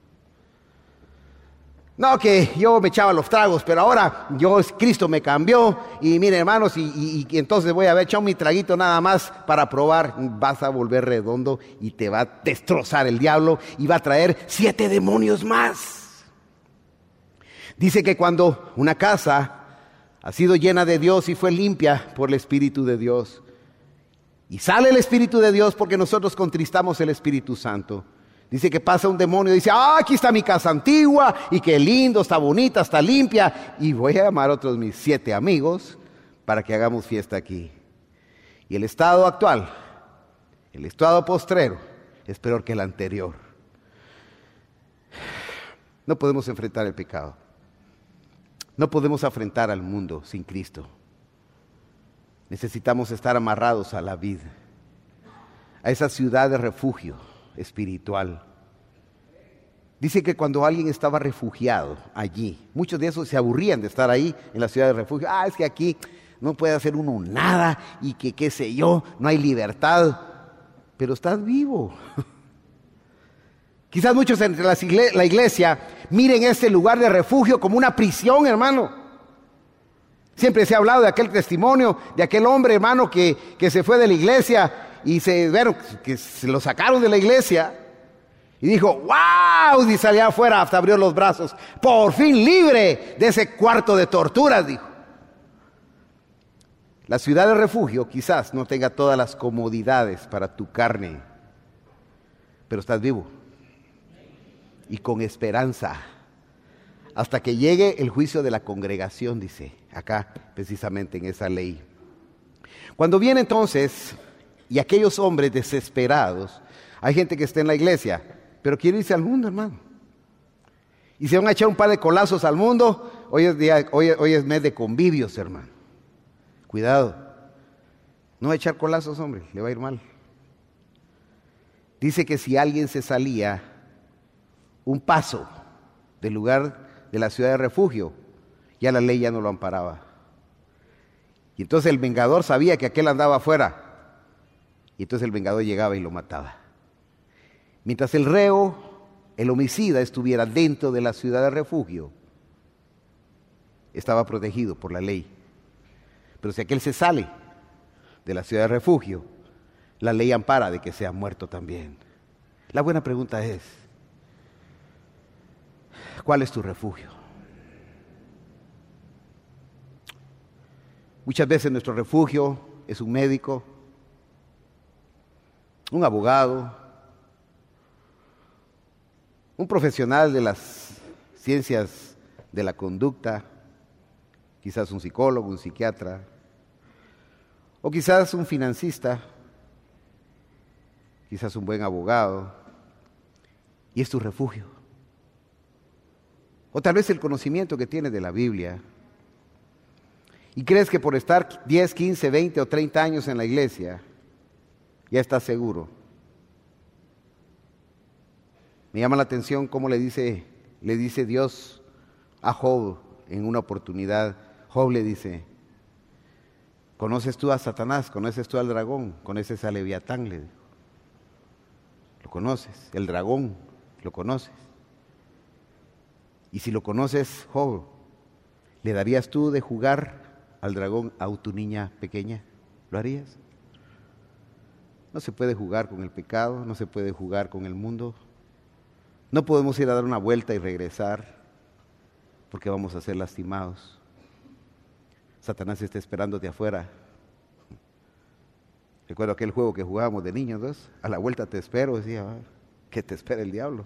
Speaker 1: No, que yo me echaba los tragos, pero ahora Cristo me cambió. Y miren, hermanos, y entonces voy a haber echado mi traguito nada más para probar. Vas a volver redondo y te va a destrozar el diablo y va a traer 7 demonios más. Dice que cuando una casa ha sido llena de Dios y fue limpia por el Espíritu de Dios, y sale el Espíritu de Dios porque nosotros contristamos el Espíritu Santo. Dice que pasa un demonio y dice, aquí está mi casa antigua, y qué lindo, está bonita, está limpia, y voy a llamar a otros mis 7 amigos para que hagamos fiesta aquí. Y el estado actual, el estado postrero, es peor que el anterior. No podemos enfrentar el pecado. No podemos afrontar al mundo sin Cristo. Necesitamos estar amarrados a la vid, a esa ciudad de refugio espiritual. Dice que cuando alguien estaba refugiado allí, muchos de esos se aburrían de estar ahí en la ciudad de refugio. Es que aquí no puede hacer uno nada y que qué sé yo, no hay libertad, pero estás vivo. Quizás muchos entre la iglesia miren este lugar de refugio como una prisión, hermano. Siempre se ha hablado de aquel testimonio, de aquel hombre, hermano, que se fue de la iglesia y que se lo sacaron de la iglesia. Y dijo, ¡wow! Y salía afuera, hasta abrió los brazos. Por fin libre de ese cuarto de torturas, dijo. La ciudad de refugio quizás no tenga todas las comodidades para tu carne, pero estás vivo. Y con esperanza. Hasta que llegue el juicio de la congregación, dice, acá precisamente en esa ley. Cuando viene entonces, y aquellos hombres desesperados, hay gente que está en la iglesia, pero quiere irse al mundo, hermano. Y se van a echar un par de colazos al mundo. Hoy es mes de convivios, hermano. Cuidado. No va a echar colazos, hombre, le va a ir mal. Dice que si alguien se salía un paso del lugar de la ciudad de refugio, ya la ley ya no lo amparaba. Y entonces el vengador sabía que aquel andaba afuera. Y entonces el vengador llegaba y lo mataba. Mientras el reo, el homicida, estuviera dentro de la ciudad de refugio, estaba protegido por la ley. Pero si aquel se sale de la ciudad de refugio, la ley ampara de que sea muerto también. La buena pregunta es, ¿cuál es tu refugio? Muchas veces nuestro refugio es un médico, un abogado, un profesional de las ciencias de la conducta, quizás un psicólogo, un psiquiatra, o quizás un financista, quizás un buen abogado, y es tu refugio. O tal vez el conocimiento que tienes de la Biblia, y crees que por estar 10, 15, 20 o 30 años en la iglesia, ya estás seguro. Me llama la atención cómo le dice Dios a Job en una oportunidad. Job le dice, ¿conoces tú a Satanás? ¿Conoces tú al dragón? ¿Conoces a Leviatán? Le dijo. ¿Lo conoces? El dragón, ¿lo conoces? Y si lo conoces, Job, ¿le darías tú de jugar al dragón a tu niña pequeña? ¿Lo harías? No se puede jugar con el pecado, no se puede jugar con el mundo. No podemos ir a dar una vuelta y regresar porque vamos a ser lastimados. Satanás está esperándote afuera. Recuerdo aquel juego que jugábamos de niños, ¿ves? A la vuelta te espero, decía, que te espera el diablo.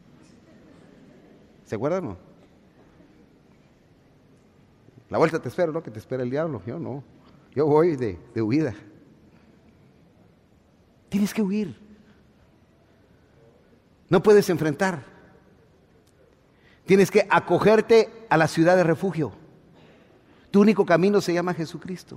Speaker 1: ¿Se acuerdan o no? La vuelta te espero, ¿no? Que te espera el diablo. Yo no. Yo voy de huida. Tienes que huir. No puedes enfrentar. Tienes que acogerte a la ciudad de refugio. Tu único camino se llama Jesucristo.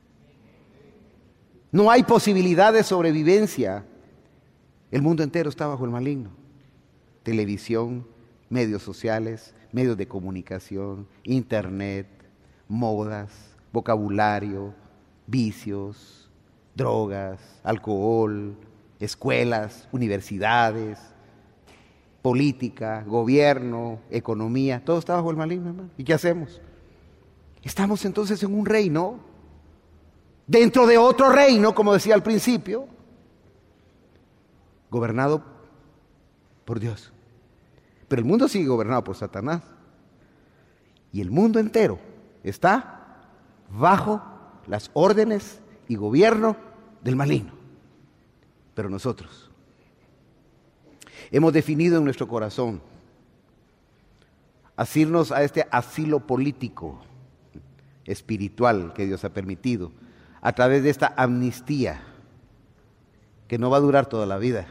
Speaker 1: No hay posibilidad de sobrevivencia. El mundo entero está bajo el maligno. Televisión, medios sociales, medios de comunicación, internet, modas, vocabulario, vicios, drogas, alcohol, escuelas, universidades, política, gobierno, economía, todo está bajo el maligno, hermano. ¿Y qué hacemos? Estamos entonces en un reino, dentro de otro reino, como decía al principio, gobernado por Dios. Pero el mundo sigue gobernado por Satanás. Y el mundo entero está bajo las órdenes y gobierno del maligno. Pero nosotros hemos definido en nuestro corazón asirnos a este asilo político, espiritual que Dios ha permitido, a través de esta amnistía que no va a durar toda la vida,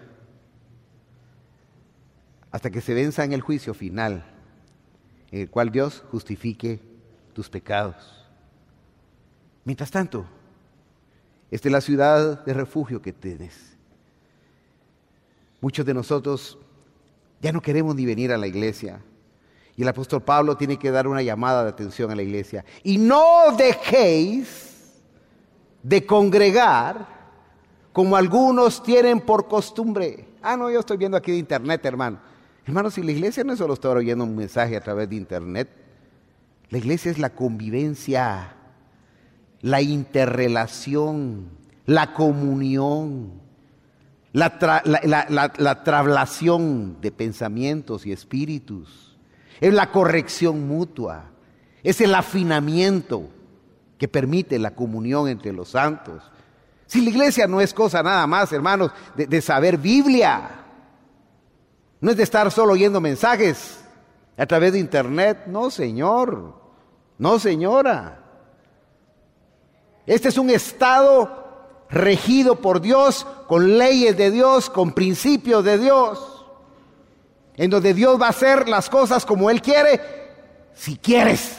Speaker 1: hasta que se venza en el juicio final, en el cual Dios justifique tus pecados. Mientras tanto, esta es la ciudad de refugio que tienes. Muchos de nosotros ya no queremos ni venir a la iglesia. Y el apóstol Pablo tiene que dar una llamada de atención a la iglesia. Y no dejéis de congregar como algunos tienen por costumbre. No, yo estoy viendo aquí de internet, hermano. Hermano, si la iglesia no es solo estar oyendo un mensaje a través de internet, la iglesia es la convivencia, la interrelación, la comunión, la trablación de pensamientos y espíritus, es la corrección mutua, es el afinamiento que permite la comunión entre los santos. Si la iglesia no es cosa nada más, hermanos, de saber Biblia, no es de estar solo oyendo mensajes a través de internet. No, señor. No, señora. Este es un estado regido por Dios, con leyes de Dios, con principios de Dios, en donde Dios va a hacer las cosas como Él quiere, si quieres.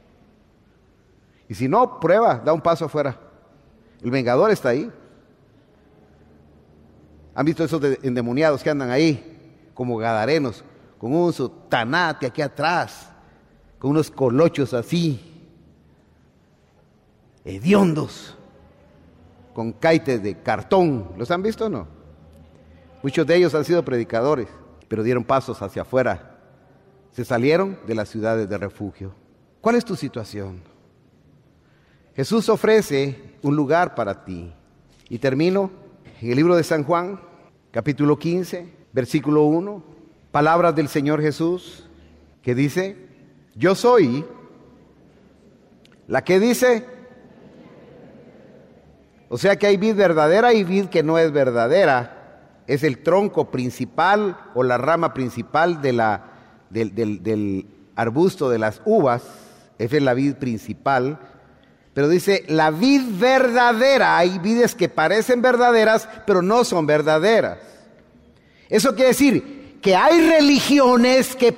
Speaker 1: Y si no, prueba, da un paso afuera. El vengador está ahí. ¿Han visto esos endemoniados que andan ahí? Como gadarenos, con un sotanate aquí atrás, con unos colochos así, hediondos, con caites de cartón. ¿Los han visto o no? Muchos de ellos han sido predicadores, pero dieron pasos hacia afuera. Se salieron de las ciudades de refugio. ¿Cuál es tu situación? Jesús ofrece un lugar para ti. Y termino en el libro de San Juan, capítulo 15, versículo 1, palabras del Señor Jesús, que dice: yo soy la que dice. O sea que hay vid verdadera y vid que no es verdadera. Es el tronco principal o la rama principal del arbusto de las uvas. Esa es la vid principal. Pero dice, la vid verdadera, hay vides que parecen verdaderas, pero no son verdaderas. Eso quiere decir que hay religiones que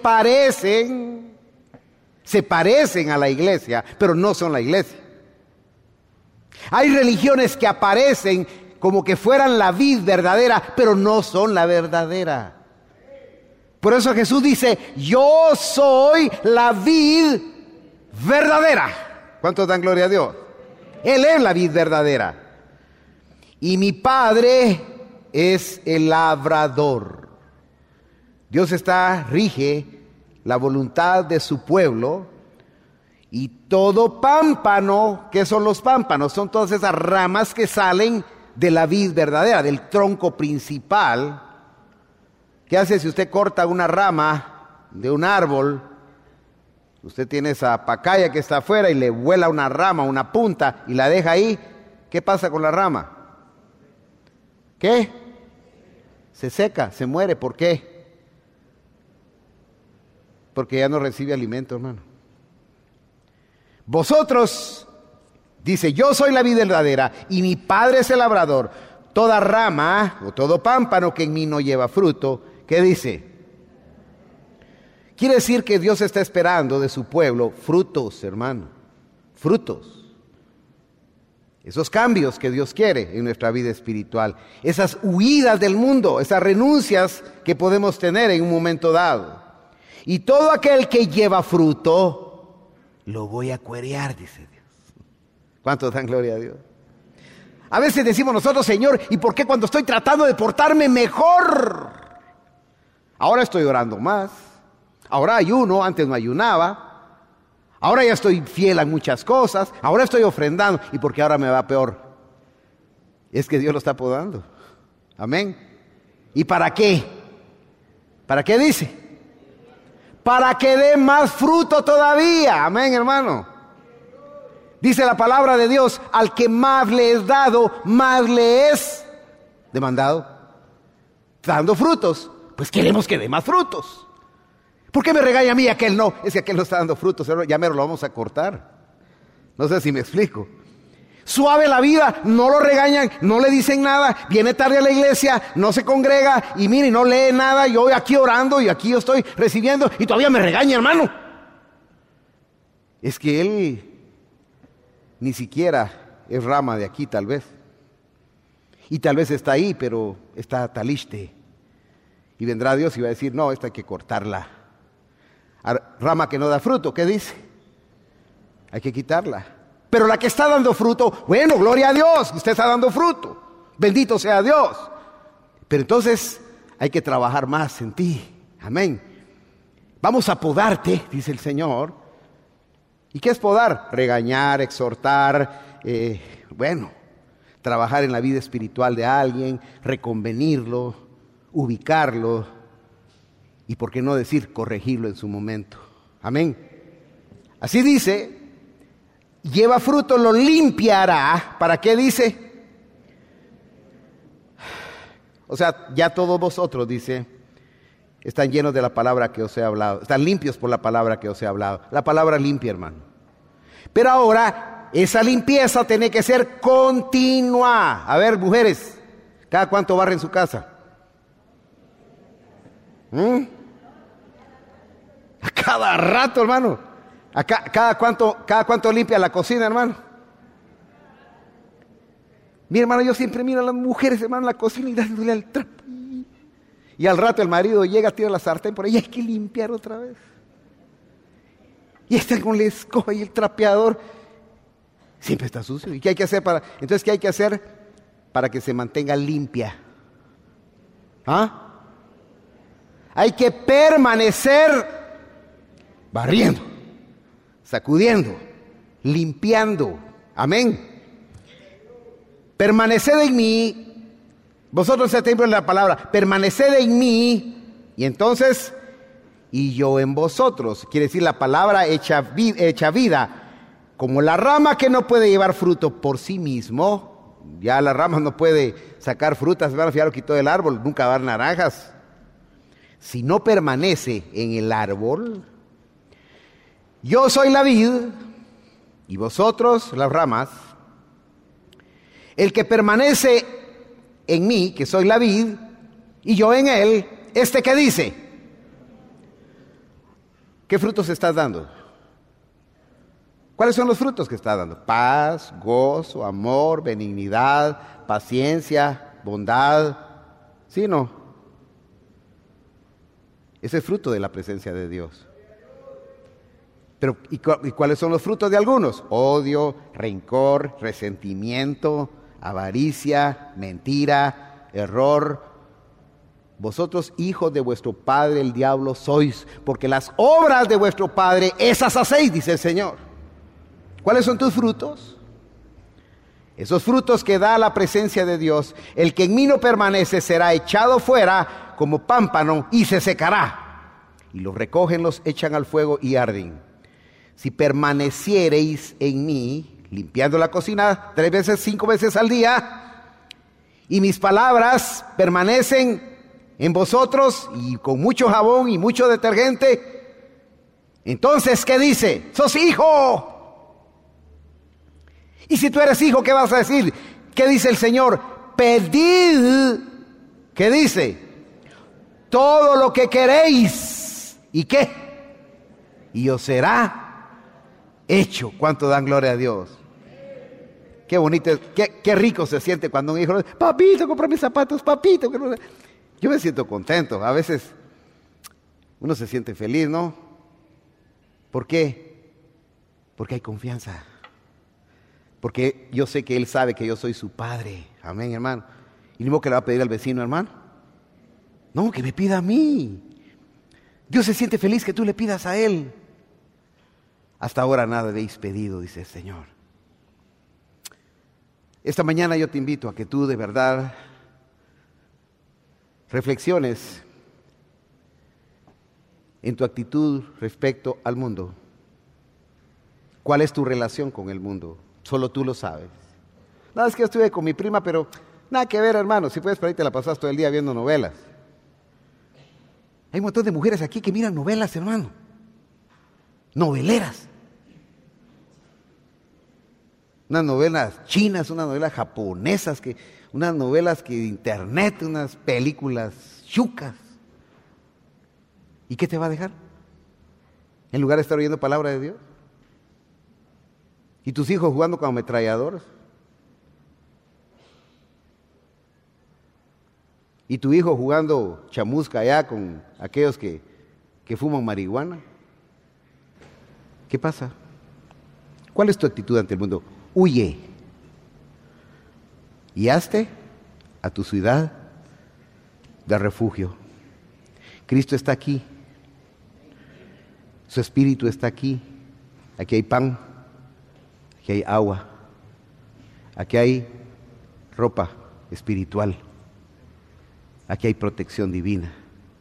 Speaker 1: se parecen a la iglesia, pero no son la iglesia. Hay religiones que aparecen como que fueran la vid verdadera, pero no son la verdadera. Por eso Jesús dice, yo soy la vid verdadera. ¿Cuántos dan gloria a Dios? Él es la vid verdadera. Y mi Padre es el labrador. Dios rige la voluntad de su pueblo. Y todo pámpano, ¿qué son los pámpanos? Son todas esas ramas que salen de la vid verdadera, del tronco principal. ¿Qué hace si usted corta una rama de un árbol? Usted tiene esa pacaya que está afuera y le vuela una rama, una punta, y la deja ahí. ¿Qué pasa con la rama? ¿Qué? Se seca, se muere. ¿Por qué? Porque ya no recibe alimento, hermano. Vosotros, dice, yo soy la vid verdadera y mi Padre es el labrador. Toda rama o todo pámpano que en mí no lleva fruto, ¿qué dice? Quiere decir que Dios está esperando de su pueblo frutos, hermano, frutos. Esos cambios que Dios quiere en nuestra vida espiritual, esas huidas del mundo, esas renuncias que podemos tener en un momento dado. Y todo aquel que lleva fruto, lo voy a cuerear, dice Dios. ¿Cuántos dan gloria a Dios? A veces decimos nosotros, Señor, ¿y por qué cuando estoy tratando de portarme mejor? Ahora estoy orando más. Ahora ayuno, antes no ayunaba. Ahora ya estoy fiel a muchas cosas. Ahora estoy ofrendando. ¿Y por qué ahora me va peor? Es que Dios lo está podando. Amén. ¿Y para qué? ¿Para qué dice? Para que dé más fruto todavía. Amén, hermano. Dice la palabra de Dios, al que más le es dado, más le es demandado. Dando frutos, pues queremos que dé más frutos. ¿Por qué me regaña a mí y aquel no? Es que aquel no está dando frutos, ya mero lo vamos a cortar. No sé si me explico. Suave la vida, no lo regañan, no le dicen nada, viene tarde a la iglesia, no se congrega y mire, no lee nada, yo aquí orando y aquí yo estoy recibiendo y todavía me regaña, hermano. Es que él ni siquiera es rama de aquí, tal vez. Y tal vez está ahí, pero está taliste. Y vendrá Dios y va a decir, no, esta hay que cortarla. Rama que no da fruto, ¿qué dice? Hay que quitarla. Pero la que está dando fruto, bueno, gloria a Dios, usted está dando fruto. Bendito sea Dios. Pero entonces hay que trabajar más en ti. Amén. Vamos a podarte, dice el Señor. ¿Y qué es podar? Regañar, exhortar, trabajar en la vida espiritual de alguien, reconvenirlo, ubicarlo y, por qué no decir, corregirlo en su momento. Amén. Así dice, lleva fruto, lo limpiará. ¿Para qué dice? O sea, ya todos vosotros, dice, están llenos de la palabra que os he hablado. Están limpios por la palabra que os he hablado. La palabra limpia, hermano. Pero ahora, esa limpieza tiene que ser continua. A ver, mujeres, ¿cada cuánto barren su casa? A cada rato, hermano. ¿Cada cuánto limpia la cocina, hermano? Mi hermano, yo siempre miro a las mujeres, hermano, en la cocina y dándole al trapo. Y al rato el marido llega, tira la sartén por ahí, hay que limpiar otra vez. Y están con la escoba y el trapeador. Siempre está sucio. ¿Y qué hay que hacer entonces, qué hay que hacer para que se mantenga limpia? ¿Ah? Hay que permanecer barriendo, sacudiendo, limpiando. Amén. Permaneced en mí. Vosotros el templo de la palabra, permaneced en mí, y entonces, y yo en vosotros. Quiere decir la palabra hecha vida, como la rama que no puede llevar fruto por sí mismo. Ya la rama no puede sacar frutas, hermano, ya lo quitó del árbol, nunca va a dar naranjas. Si no permanece en el árbol, yo soy la vid, y vosotros las ramas. El que permanece en mí, que soy la vid, y yo en él, ¿qué dice? ¿Qué frutos estás dando? ¿Cuáles son los frutos que estás dando? Paz, gozo, amor, benignidad, paciencia, bondad. ¿Sí o no? Ese es fruto de la presencia de Dios. Pero, ¿y cuáles son los frutos de algunos? Odio, rencor, resentimiento, avaricia, mentira, error. Vosotros, hijos de vuestro padre el diablo sois, porque las obras de vuestro padre, esas hacéis, dice el Señor. ¿Cuáles son tus frutos? Esos frutos que da la presencia de Dios. El que en mí no permanece será echado fuera como pámpano y se secará. Y los recogen, los echan al fuego y arden. Si permaneciereis en mí, limpiando la cocina 3 veces, 5 veces al día, y mis palabras permanecen en vosotros, y con mucho jabón y mucho detergente, entonces, ¿qué dice? ¡Sos hijo! Y si tú eres hijo, ¿qué vas a decir? ¿Qué dice el Señor? Pedid, ¿qué dice? Todo lo que queréis. ¿Y qué? Y os será hecho. ¿Cuánto dan gloria a Dios? Qué bonito, qué rico se siente cuando un hijo dice, papito, compra mis zapatos, papito. Yo me siento contento. A veces uno se siente feliz, ¿no? ¿Por qué? Porque hay confianza. Porque yo sé que Él sabe que yo soy su Padre. Amén, hermano. Y ni modo que le va a pedir al vecino, hermano. No, que me pida a mí. Dios se siente feliz que tú le pidas a Él. Hasta ahora nada habéis pedido, dice el Señor. Esta mañana yo te invito a que tú de verdad reflexiones en tu actitud respecto al mundo. ¿Cuál es tu relación con el mundo? Solo tú lo sabes. Nada, es que yo estuve con mi prima, pero nada que ver, hermano. Si puedes, por ahí te la pasas todo el día viendo novelas. Hay un montón de mujeres aquí que miran novelas, hermano. Noveleras. Unas novelas chinas, unas novelas japonesas, unas novelas que de internet, unas películas chucas. ¿Y qué te va a dejar? En lugar de estar oyendo palabra de Dios. ¿Y tus hijos jugando con ametralladoras? ¿Y tu hijo jugando chamusca allá con aquellos que fuman marihuana? ¿Qué pasa? ¿Cuál es tu actitud ante el mundo? Huye y hazte a tu ciudad de refugio. Cristo está aquí. Su Espíritu está aquí. Aquí hay pan. Aquí hay agua. Aquí hay ropa espiritual. Aquí hay protección divina.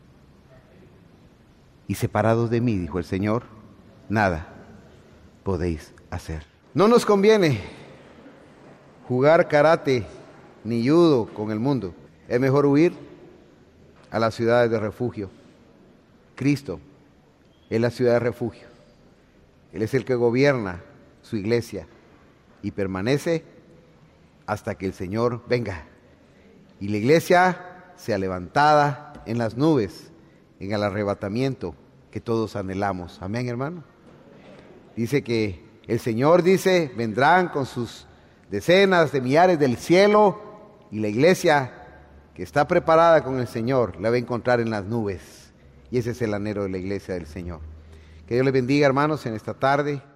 Speaker 1: Y separados de mí, dijo el Señor, nada podéis hacer. No nos conviene jugar karate ni judo con el mundo. Es mejor huir a las ciudades de refugio. Cristo es la ciudad de refugio. Él es el que gobierna su iglesia y permanece hasta que el Señor venga. Y la iglesia sea levantada en las nubes, en el arrebatamiento que todos anhelamos. Amén, hermano. Dice que el Señor dice, vendrán con sus decenas de millares del cielo y la iglesia que está preparada con el Señor la va a encontrar en las nubes. Y ese es el anhelo de la iglesia del Señor. Que Dios les bendiga, hermanos, en esta tarde.